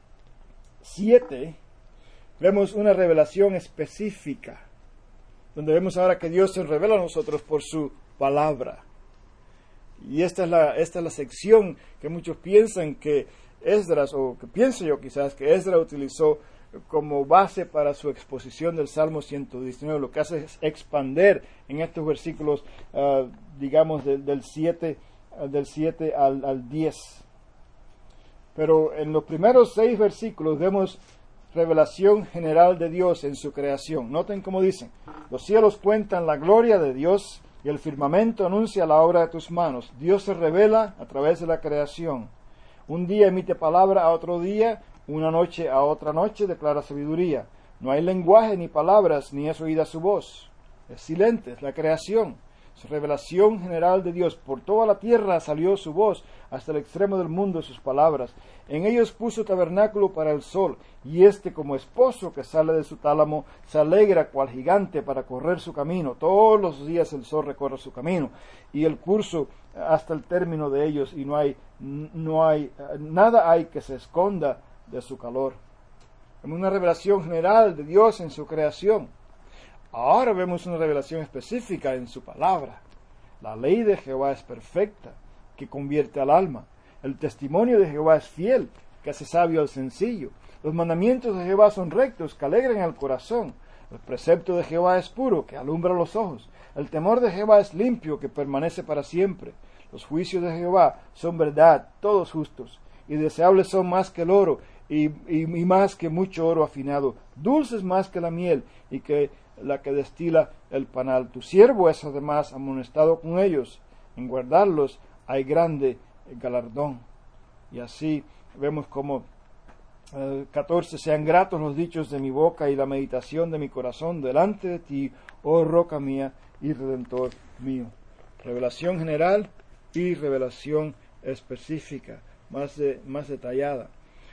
7, vemos una revelación específica, donde vemos ahora que Dios se revela a nosotros por su palabra. Y esta es la sección que muchos piensan que Esdras, o que pienso yo quizás, que Esdras utilizó como base para su exposición del Salmo 119. Lo que hace es expander en estos versículos, digamos, del 7 al 10. Pero en los primeros 6 versículos vemos revelación general de Dios en su creación. Noten cómo dicen: los cielos cuentan la gloria de Dios y el firmamento anuncia la obra de tus manos. Dios se revela a través de la creación. Un día emite palabra a otro día, una noche a otra noche declara sabiduría. No hay lenguaje ni palabras, ni es oída su voz. Es silente, es la creación. Es revelación general de Dios. Por toda la tierra salió su voz, hasta el extremo del mundo sus palabras. En ellos puso tabernáculo para el sol, y éste, como esposo que sale de su tálamo, se alegra cual gigante para correr su camino. Todos los días el sol recorre su camino, y el curso hasta el término de ellos, y nada hay que se esconda de su calor. Es una revelación general de Dios en su creación. Ahora vemos una revelación específica en su palabra. La ley de Jehová es perfecta, que convierte al alma. El testimonio de Jehová es fiel, que hace sabio al sencillo. Los mandamientos de Jehová son rectos, que alegran el corazón. El precepto de Jehová es puro, que alumbra los ojos. El temor de Jehová es limpio, que permanece para siempre. Los juicios de Jehová son verdad, todos justos. Y deseables son más que el oro, y más que mucho oro afinado. Dulces más que la miel, y que la que destila el panal. Tu siervo es además amonestado con ellos. En guardarlos hay grande galardón. Y así vemos como 14, sean gratos los dichos de mi boca y la meditación de mi corazón delante de ti, oh roca mía y redentor mío. Revelación general y revelación específica, más detallada.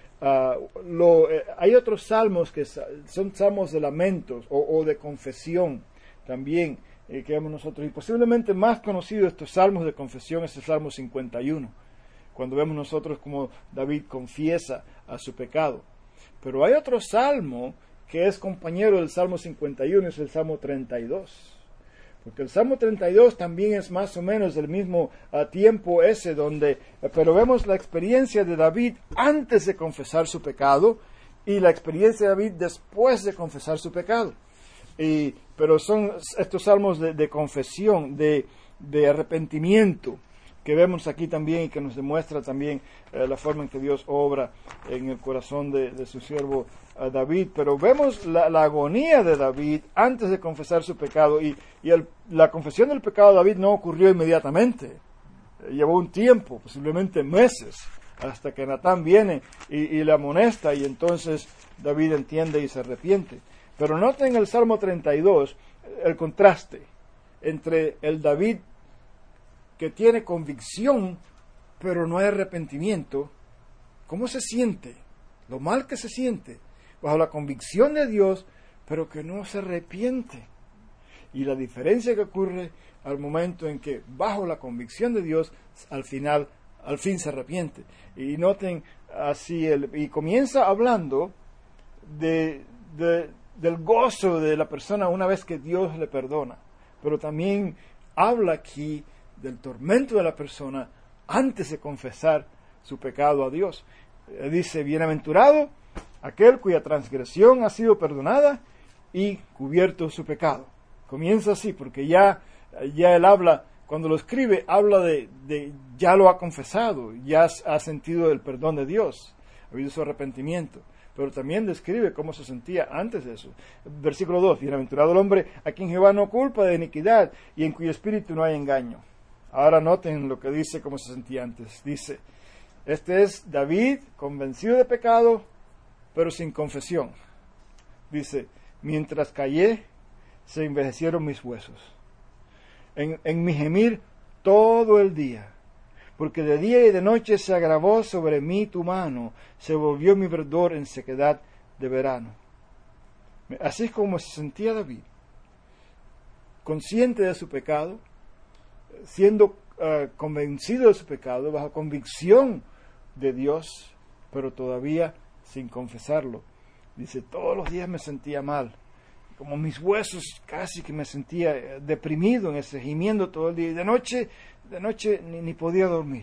Hay otros salmos que son salmos de lamentos o de confesión también, que vemos nosotros, y posiblemente más conocido de estos salmos de confesión es el Salmo 51, cuando vemos nosotros como David confiesa a su pecado. Pero hay otro salmo que es compañero del Salmo 51, es el Salmo 32. Porque el Salmo 32 también es más o menos del mismo tiempo ese, pero vemos la experiencia de David antes de confesar su pecado y la experiencia de David después de confesar su pecado. Pero son estos salmos de confesión, de arrepentimiento, que vemos aquí también y que nos demuestra también la forma en que Dios obra en el corazón de su siervo David. Pero vemos la agonía de David antes de confesar su pecado, y la confesión del pecado de David no ocurrió inmediatamente. Llevó un tiempo, posiblemente meses, hasta que Natán viene y le amonesta, y entonces David entiende y se arrepiente. Pero noten en el Salmo 32 el contraste entre el David que tiene convicción, pero no hay arrepentimiento. ¿Cómo se siente? Lo mal que se siente bajo la convicción de Dios, pero que no se arrepiente. Y la diferencia que ocurre al momento en que bajo la convicción de Dios, al fin se arrepiente. Y noten así, y comienza hablando del gozo de la persona una vez que Dios le perdona, pero también habla aquí del tormento de la persona antes de confesar su pecado a Dios. Dice: bienaventurado aquel cuya transgresión ha sido perdonada y cubierto su pecado. Comienza así, porque ya él habla, cuando lo escribe, habla de ya lo ha confesado, ya ha sentido el perdón de Dios, ha habido su arrepentimiento. pero también describe cómo se sentía antes de eso. Versículo 2, bienaventurado el hombre a quien Jehová no culpa de iniquidad y en cuyo espíritu no hay engaño. Ahora noten lo que dice, cómo se sentía antes. Dice, este es David, convencido de pecado, pero sin confesión. Dice, mientras callé, se envejecieron mis huesos. En mi gemir todo el día, porque de día y de noche se agravó sobre mí tu mano, se volvió mi verdor en sequedad de verano. Así es como se sentía David, consciente de su pecado, siendo convencido de su pecado, bajo convicción de Dios, pero todavía sin confesarlo. Dice, todos los días me sentía mal, como mis huesos, casi que me sentía deprimido en ese gimiendo todo el día, y de noche ni podía dormir.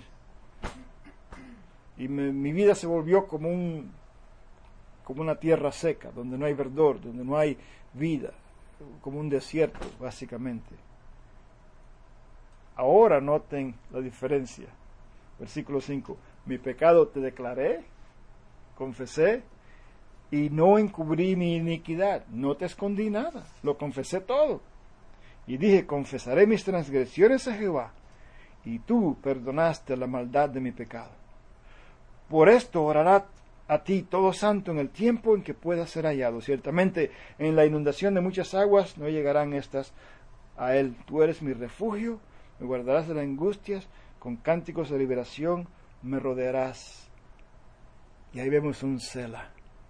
Y mi vida se volvió como una tierra seca, donde no hay verdor, donde no hay vida, como un desierto, básicamente. Ahora noten la diferencia. Versículo 5. Mi pecado te declaré, confesé, y no encubrí mi iniquidad. No te escondí nada, lo confesé todo. Y dije, confesaré mis transgresiones a Jehová, y tú perdonaste la maldad de mi pecado. Por esto orará a ti todo santo en el tiempo en que pueda ser hallado. Ciertamente en la inundación de muchas aguas no llegarán estas a él. Tú eres mi refugio, me guardarás de las angustias, con cánticos de liberación me rodearás. Y ahí vemos un Selah.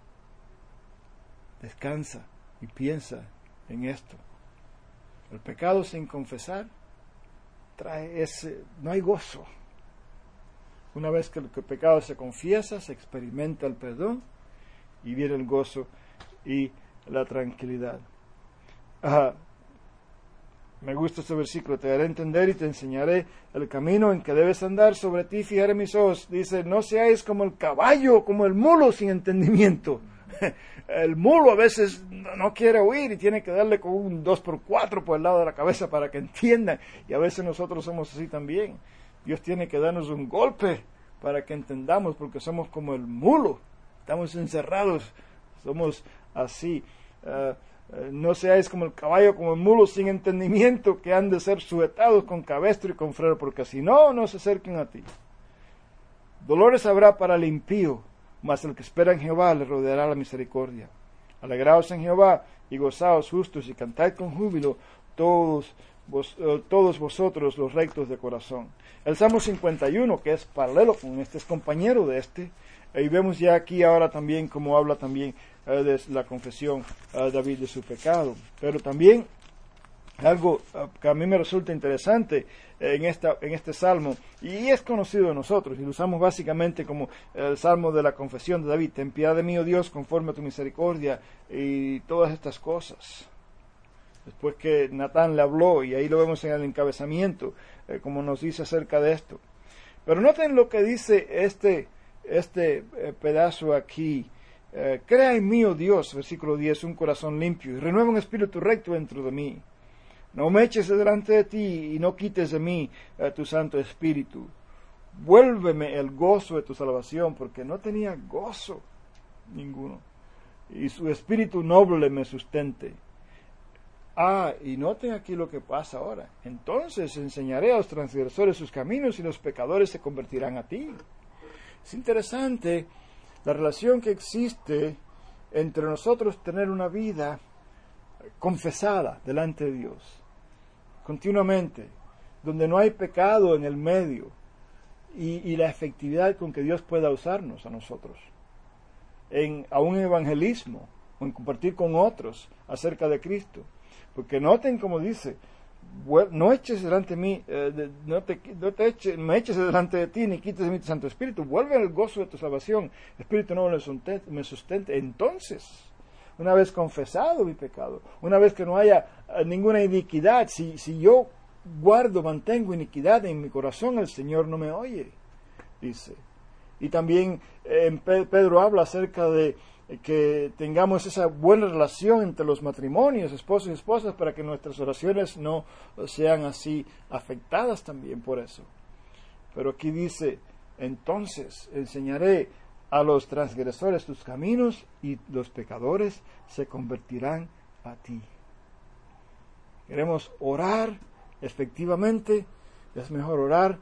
Descansa y piensa en esto. El pecado sin confesar trae no hay gozo. Una vez que el pecado se confiesa, se experimenta el perdón y viene el gozo y la tranquilidad. Me gusta este versículo, te haré entender y te enseñaré el camino en que debes andar, sobre ti fijaré mis ojos. Dice, no seáis como el caballo, como el mulo sin entendimiento. El mulo a veces no quiere oír y tiene que darle con un 2x4 por el lado de la cabeza para que entiendan. Y a veces nosotros somos así también. Dios tiene que darnos un golpe para que entendamos, porque somos como el mulo. Estamos encerrados, somos así. No seáis como el caballo, como el mulo sin entendimiento, que han de ser sujetados con cabestro y con freno, porque si no se acerquen a ti. Dolores habrá para el impío, mas el que espera en Jehová le rodeará la misericordia. Alegraos en Jehová y gozaos justos y cantad con júbilo todos vosotros los rectos de corazón. El Salmo 51, que es paralelo con este, es compañero de este, y vemos ya aquí ahora también cómo habla también de la confesión David de su pecado. Pero también algo que a mí me resulta interesante en este salmo, y es conocido de nosotros, y lo usamos básicamente como el salmo de la confesión de David: ten piedad de mí, oh Dios, conforme a tu misericordia, y todas estas cosas. Después que Natán le habló, y ahí lo vemos en el encabezamiento, como nos dice acerca de esto. Pero noten lo que dice este pedazo aquí. Crea en mí, oh Dios, versículo 10, un corazón limpio, y renueva un espíritu recto dentro de mí. No me eches delante de ti, y no quites de mí tu Santo Espíritu. Vuélveme el gozo de tu salvación, porque no tenía gozo ninguno, y su espíritu noble me sustente. Y noten aquí lo que pasa ahora. Entonces enseñaré a los transgresores sus caminos, y los pecadores se convertirán a ti. Es interesante la relación que existe entre nosotros tener una vida confesada delante de Dios, continuamente, donde no hay pecado en el medio, y la efectividad con que Dios pueda usarnos a nosotros, aún en evangelismo, o en compartir con otros acerca de Cristo. Porque noten como dice, no eches delante de mí, me eches delante de ti, ni quites de mí tu Santo Espíritu. Vuelve el gozo de tu salvación, Espíritu nuevo me sustente. Entonces, una vez confesado mi pecado, una vez que no haya ninguna iniquidad, si yo mantengo iniquidad en mi corazón, el Señor no me oye, dice. Y también Pedro habla acerca de que tengamos esa buena relación entre los matrimonios, esposos y esposas, para que nuestras oraciones no sean así afectadas también por eso. Pero aquí dice, entonces enseñaré a los transgresores tus caminos y los pecadores se convertirán a ti. Queremos orar efectivamente. Es mejor orar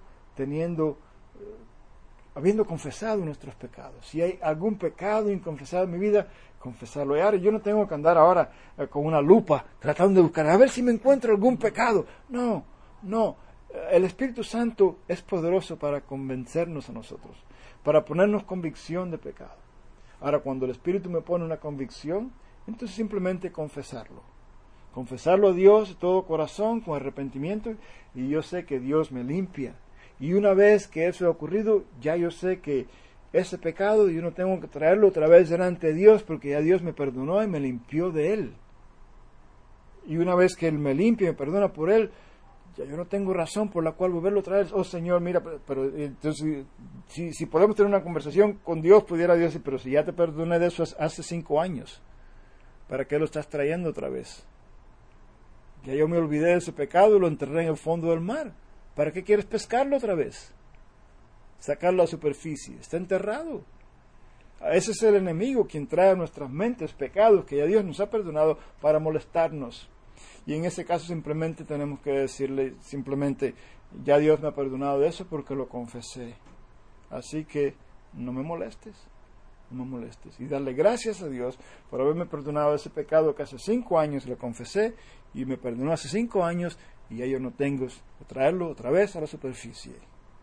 habiendo confesado nuestros pecados. Si hay algún pecado inconfesado en mi vida, confesarlo. Y ahora yo no tengo que andar ahora con una lupa tratando de buscar a ver si me encuentro algún pecado. No. El Espíritu Santo es poderoso para convencernos a nosotros, para ponernos convicción de pecado. Ahora, cuando el Espíritu me pone una convicción, entonces simplemente confesarlo a Dios de todo corazón, con arrepentimiento, y yo sé que Dios me limpia. Y una vez que eso ha ocurrido, ya yo sé que ese pecado yo no tengo que traerlo otra vez delante de Dios, porque ya Dios me perdonó y me limpió de él. Y una vez que Él me limpia y me perdona por él, ya yo no tengo razón por la cual volverlo a traer. Oh Señor, mira, pero entonces si podemos tener una conversación con Dios, pudiera Dios decir, pero si ya te perdoné de eso hace 5 años, ¿para qué lo estás trayendo otra vez? Ya yo me olvidé de ese pecado y lo enterré en el fondo del mar. ¿Para qué quieres pescarlo otra vez? Sacarlo a la superficie. Está enterrado. Ese es el enemigo quien trae a nuestras mentes pecados que ya Dios nos ha perdonado para molestarnos. Y en ese caso simplemente tenemos que decirle, ya Dios me ha perdonado de eso porque lo confesé. Así que no me molestes. Y darle gracias a Dios por haberme perdonado ese pecado que hace 5 años le confesé y me perdonó hace 5 años y ya yo no tengo que traerlo otra vez a la superficie.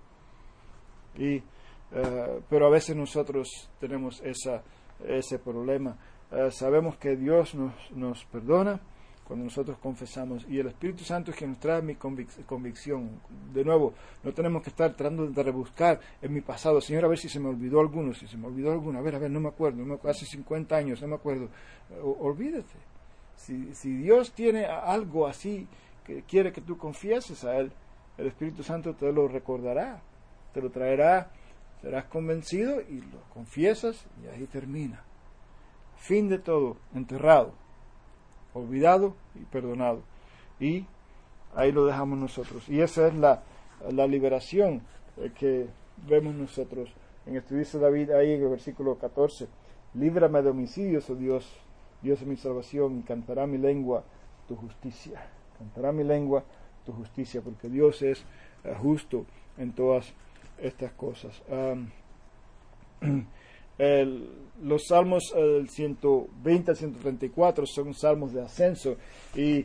Pero a veces nosotros tenemos ese problema. Sabemos que Dios nos perdona cuando nosotros confesamos, y el Espíritu Santo es quien nos trae mi convicción. De nuevo, no tenemos que estar tratando de rebuscar en mi pasado, Señor, a ver si se me olvidó alguno, a ver, no me acuerdo, hace 50 años, no me acuerdo. Olvídate. Si Dios tiene algo así que quiere que tú confieses a Él, el Espíritu Santo te lo recordará, te lo traerá, serás convencido y lo confiesas y ahí termina. Fin de todo, enterrado, olvidado y perdonado. Y ahí lo dejamos nosotros. Y esa es la liberación que vemos nosotros. En esto dice David ahí en el versículo 14, líbrame de homicidios, oh Dios, Dios es mi salvación, y cantará mi lengua tu justicia. Cantará mi lengua tu justicia, porque Dios es justo en todas estas cosas. Los salmos 120 al 134 son salmos de ascenso, y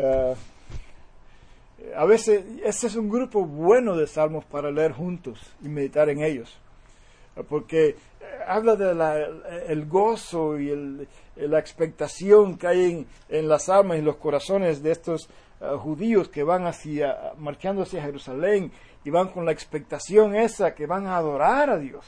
a veces ese es un grupo bueno de salmos para leer juntos y meditar en ellos, porque habla de el gozo y la expectación que hay en las almas y los corazones de estos judíos que van marchando hacia Jerusalén, y van con la expectación esa que van a adorar a Dios.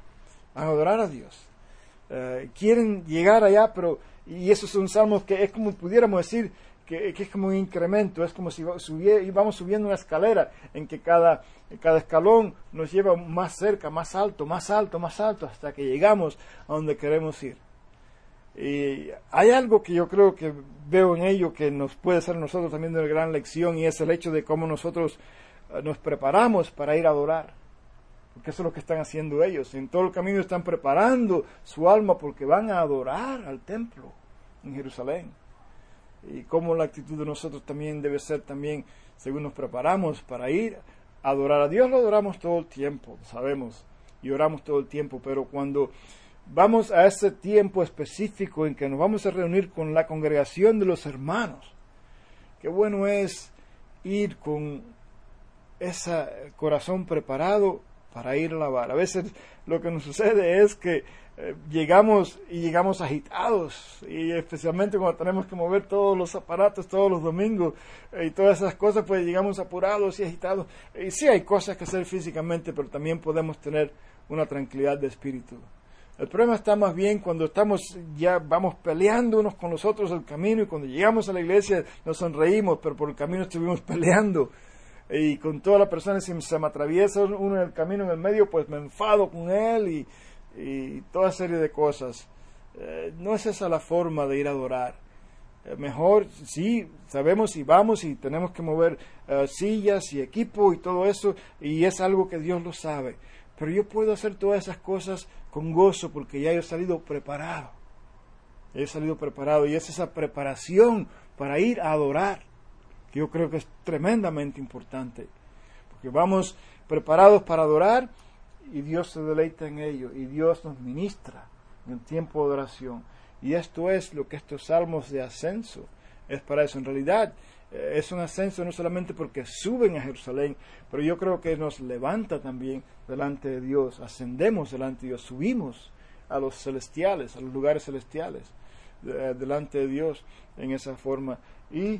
Quieren llegar allá, y esos son salmos que es como pudiéramos decir que es como un incremento, es como si vamos subiendo una escalera en que cada escalón nos lleva más cerca, más alto, hasta que llegamos a donde queremos ir. Y hay algo que yo creo que veo en ello que nos puede ser a nosotros también de una gran lección, y es el hecho de cómo nosotros nos preparamos para ir a adorar. Porque eso es lo que están haciendo ellos. En todo el camino están preparando su alma porque van a adorar al templo en Jerusalén. Y como la actitud de nosotros también debe ser también, según nos preparamos para ir a adorar a Dios, lo adoramos todo el tiempo, sabemos, y oramos todo el tiempo, pero cuando vamos a ese tiempo específico en que nos vamos a reunir con la congregación de los hermanos, qué bueno es ir con ese corazón preparado para ir a alabar. A veces lo que nos sucede es que llegamos agitados, y especialmente cuando tenemos que mover todos los aparatos todos los domingos y todas esas cosas, pues llegamos apurados y agitados. Y sí hay cosas que hacer físicamente, pero también podemos tener una tranquilidad de espíritu. El problema está más bien cuando vamos peleando unos con los otros el camino, y cuando llegamos a la iglesia nos sonreímos, pero por el camino estuvimos peleando. Y con toda la persona, si se me atraviesa uno en el camino en el medio, pues me enfado con él y toda serie de cosas. No es esa la forma de ir a adorar. Mejor, sí, sabemos y vamos y tenemos que mover sillas y equipo y todo eso, y es algo que Dios lo sabe. pero yo puedo hacer todas esas cosas con gozo porque ya he salido preparado. He salido preparado y es esa preparación para ir a adorar que yo creo que es tremendamente importante. Porque vamos preparados para adorar y Dios se deleita en ello y Dios nos ministra en el tiempo de oración. Y esto es lo que estos salmos de ascenso es para eso. En realidad es un ascenso no solamente porque suben a Jerusalén, pero yo creo que nos levanta también delante de Dios. Ascendemos delante de Dios, subimos a los celestiales, a los lugares celestiales, delante de Dios en esa forma. Y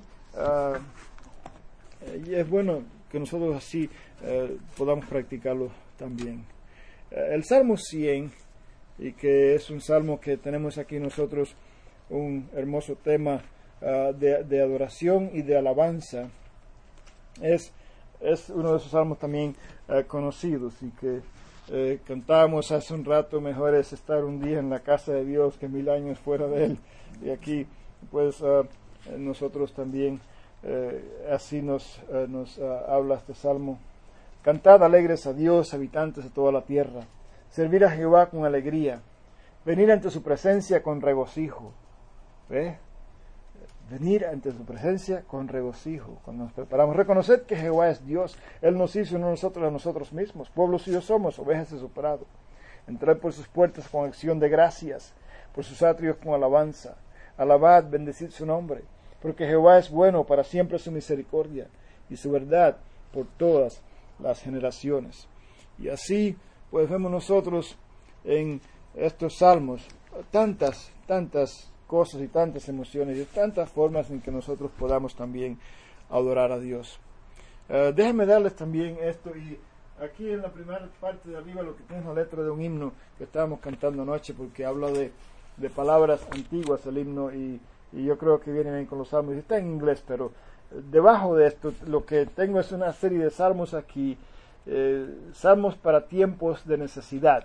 es bueno que nosotros así podamos practicarlo también. El Salmo 100, y que es un salmo que tenemos aquí nosotros, un hermoso tema de adoración y de alabanza, es uno de esos salmos también conocidos y que cantábamos hace un rato: mejor es estar un día en la casa de Dios que 1000 años fuera de Él. Y aquí pues nosotros también así nos habla este salmo. Cantad alegres a Dios, habitantes de toda la tierra. Servir a Jehová con alegría. Venir ante su presencia con regocijo. ¿Ve? Venir ante su presencia con regocijo. Cuando nos preparamos, reconocer que Jehová es Dios. Él nos hizo, no nosotros a nosotros mismos. Pueblo suyo somos, ovejas de su prado. Entrad por sus puertas con acción de gracias, por sus atrios con alabanza. Alabad, bendecid su nombre. Porque Jehová es bueno, para siempre su misericordia, y su verdad por todas las generaciones. Y así pues vemos nosotros en estos salmos tantas cosas y tantas emociones y tantas formas en que nosotros podamos también adorar a Dios. Déjenme darles también esto, y aquí en la primera parte de arriba lo que tiene es la letra de un himno que estábamos cantando anoche, porque habla de palabras antiguas el himno, y yo creo que viene bien con los salmos. Está en inglés, pero debajo de esto lo que tengo es una serie de salmos aquí, salmos para tiempos de necesidad.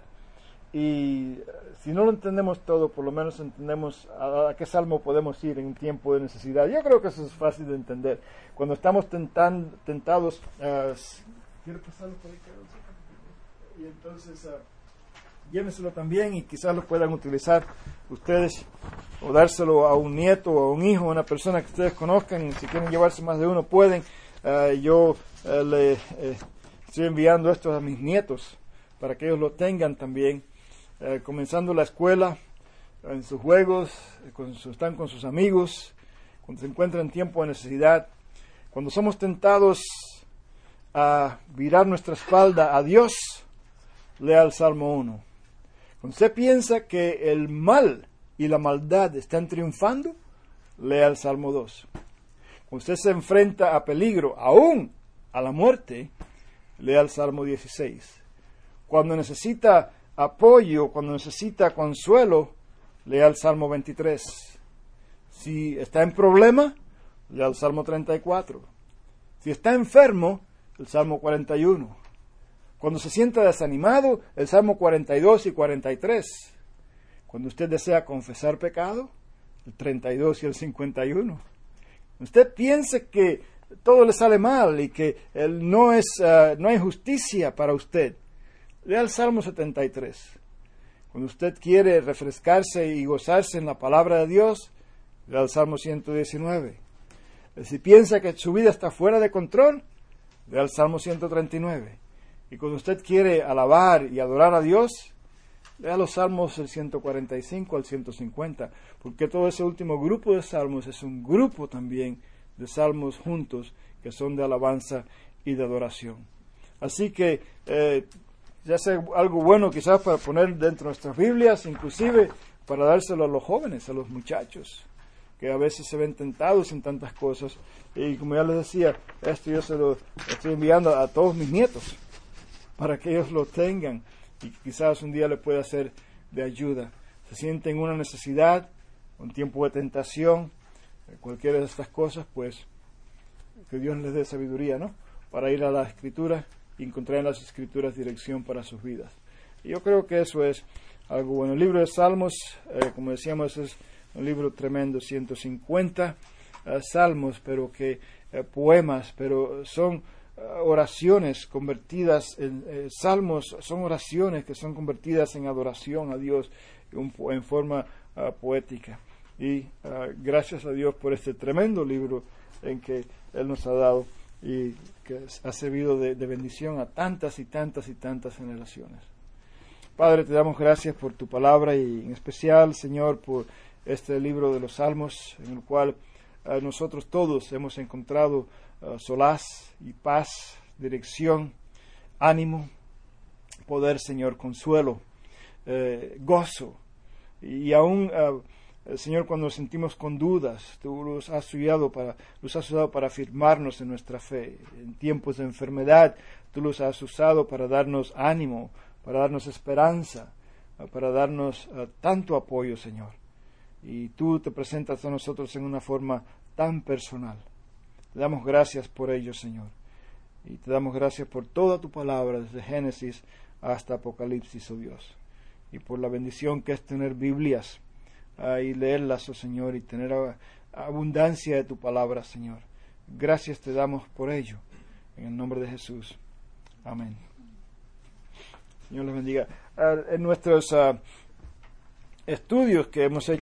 Y si no lo entendemos todo, por lo menos entendemos a qué salmo podemos ir en un tiempo de necesidad. Yo creo que eso es fácil de entender. Cuando estamos tentados, ¿quiero pasarlo por ahí? Y entonces llévenselo también, y quizás lo puedan utilizar ustedes o dárselo a un nieto o a un hijo, a una persona que ustedes conozcan. Si quieren llevarse más de uno, pueden. Yo le estoy enviando esto a mis nietos para que ellos lo tengan también, comenzando la escuela, en sus juegos, están con sus amigos, cuando se encuentran en tiempo de necesidad, cuando somos tentados a virar nuestra espalda a Dios. Lea el Salmo 1. Cuando usted piensa que el mal y la maldad están triunfando, lea el Salmo 2. Cuando usted se enfrenta a peligro, aún a la muerte, lea el Salmo 16. Cuando necesita apoyo, cuando necesita consuelo, lea el Salmo 23. Si está en problema, lea el Salmo 34. Si está enfermo, el Salmo 41. Cuando se sienta desanimado, el Salmo 42 y 43. Cuando usted desea confesar pecado, el 32 y el 51. Usted piense que todo le sale mal y que no hay justicia para usted, lea el Salmo 73. Cuando usted quiere refrescarse y gozarse en la palabra de Dios, lea el Salmo 119. Si piensa que su vida está fuera de control, lea el Salmo 139. Y cuando usted quiere alabar y adorar a Dios, lea los salmos del 145 al 150, porque todo ese último grupo de salmos es un grupo también de salmos juntos que son de alabanza y de adoración. Así que ya sea algo bueno quizás para poner dentro de nuestras Biblias, inclusive para dárselo a los jóvenes, a los muchachos, que a veces se ven tentados en tantas cosas. Y como ya les decía, esto yo se lo estoy enviando a todos mis nietos, para que ellos lo tengan y quizás un día le pueda ser de ayuda. Se sienten en una necesidad, un tiempo de tentación, cualquiera de estas cosas, pues que Dios les dé sabiduría, ¿no? Para ir a la Escritura y encontrar en las Escrituras dirección para sus vidas. Y yo creo que eso es algo bueno. El libro de Salmos, como decíamos, es un libro tremendo, 150 salmos, pero poemas, pero son oraciones convertidas en salmos, son oraciones que son convertidas en adoración a Dios en forma poética. Y gracias a Dios por este tremendo libro en que Él nos ha dado y que ha servido de bendición a tantas y tantas y tantas generaciones. Padre, te damos gracias por tu palabra y en especial, Señor, por este libro de los Salmos, en el cual nosotros todos hemos encontrado solaz y paz, dirección, ánimo, poder, Señor, consuelo, gozo. Y aún, Señor, cuando nos sentimos con dudas, tú los has usado para afirmarnos en nuestra fe. En tiempos de enfermedad, tú los has usado para darnos ánimo, para darnos esperanza, para darnos tanto apoyo, Señor. Y tú te presentas a nosotros en una forma tan personal. Te damos gracias por ello, Señor. Y te damos gracias por toda tu palabra, desde Génesis hasta Apocalipsis, oh Dios. Y por la bendición que es tener Biblias y leerlas, oh Señor, y tener abundancia de tu palabra, Señor. Gracias te damos por ello. En el nombre de Jesús. Amén. Señor les bendiga. En nuestros estudios que hemos hecho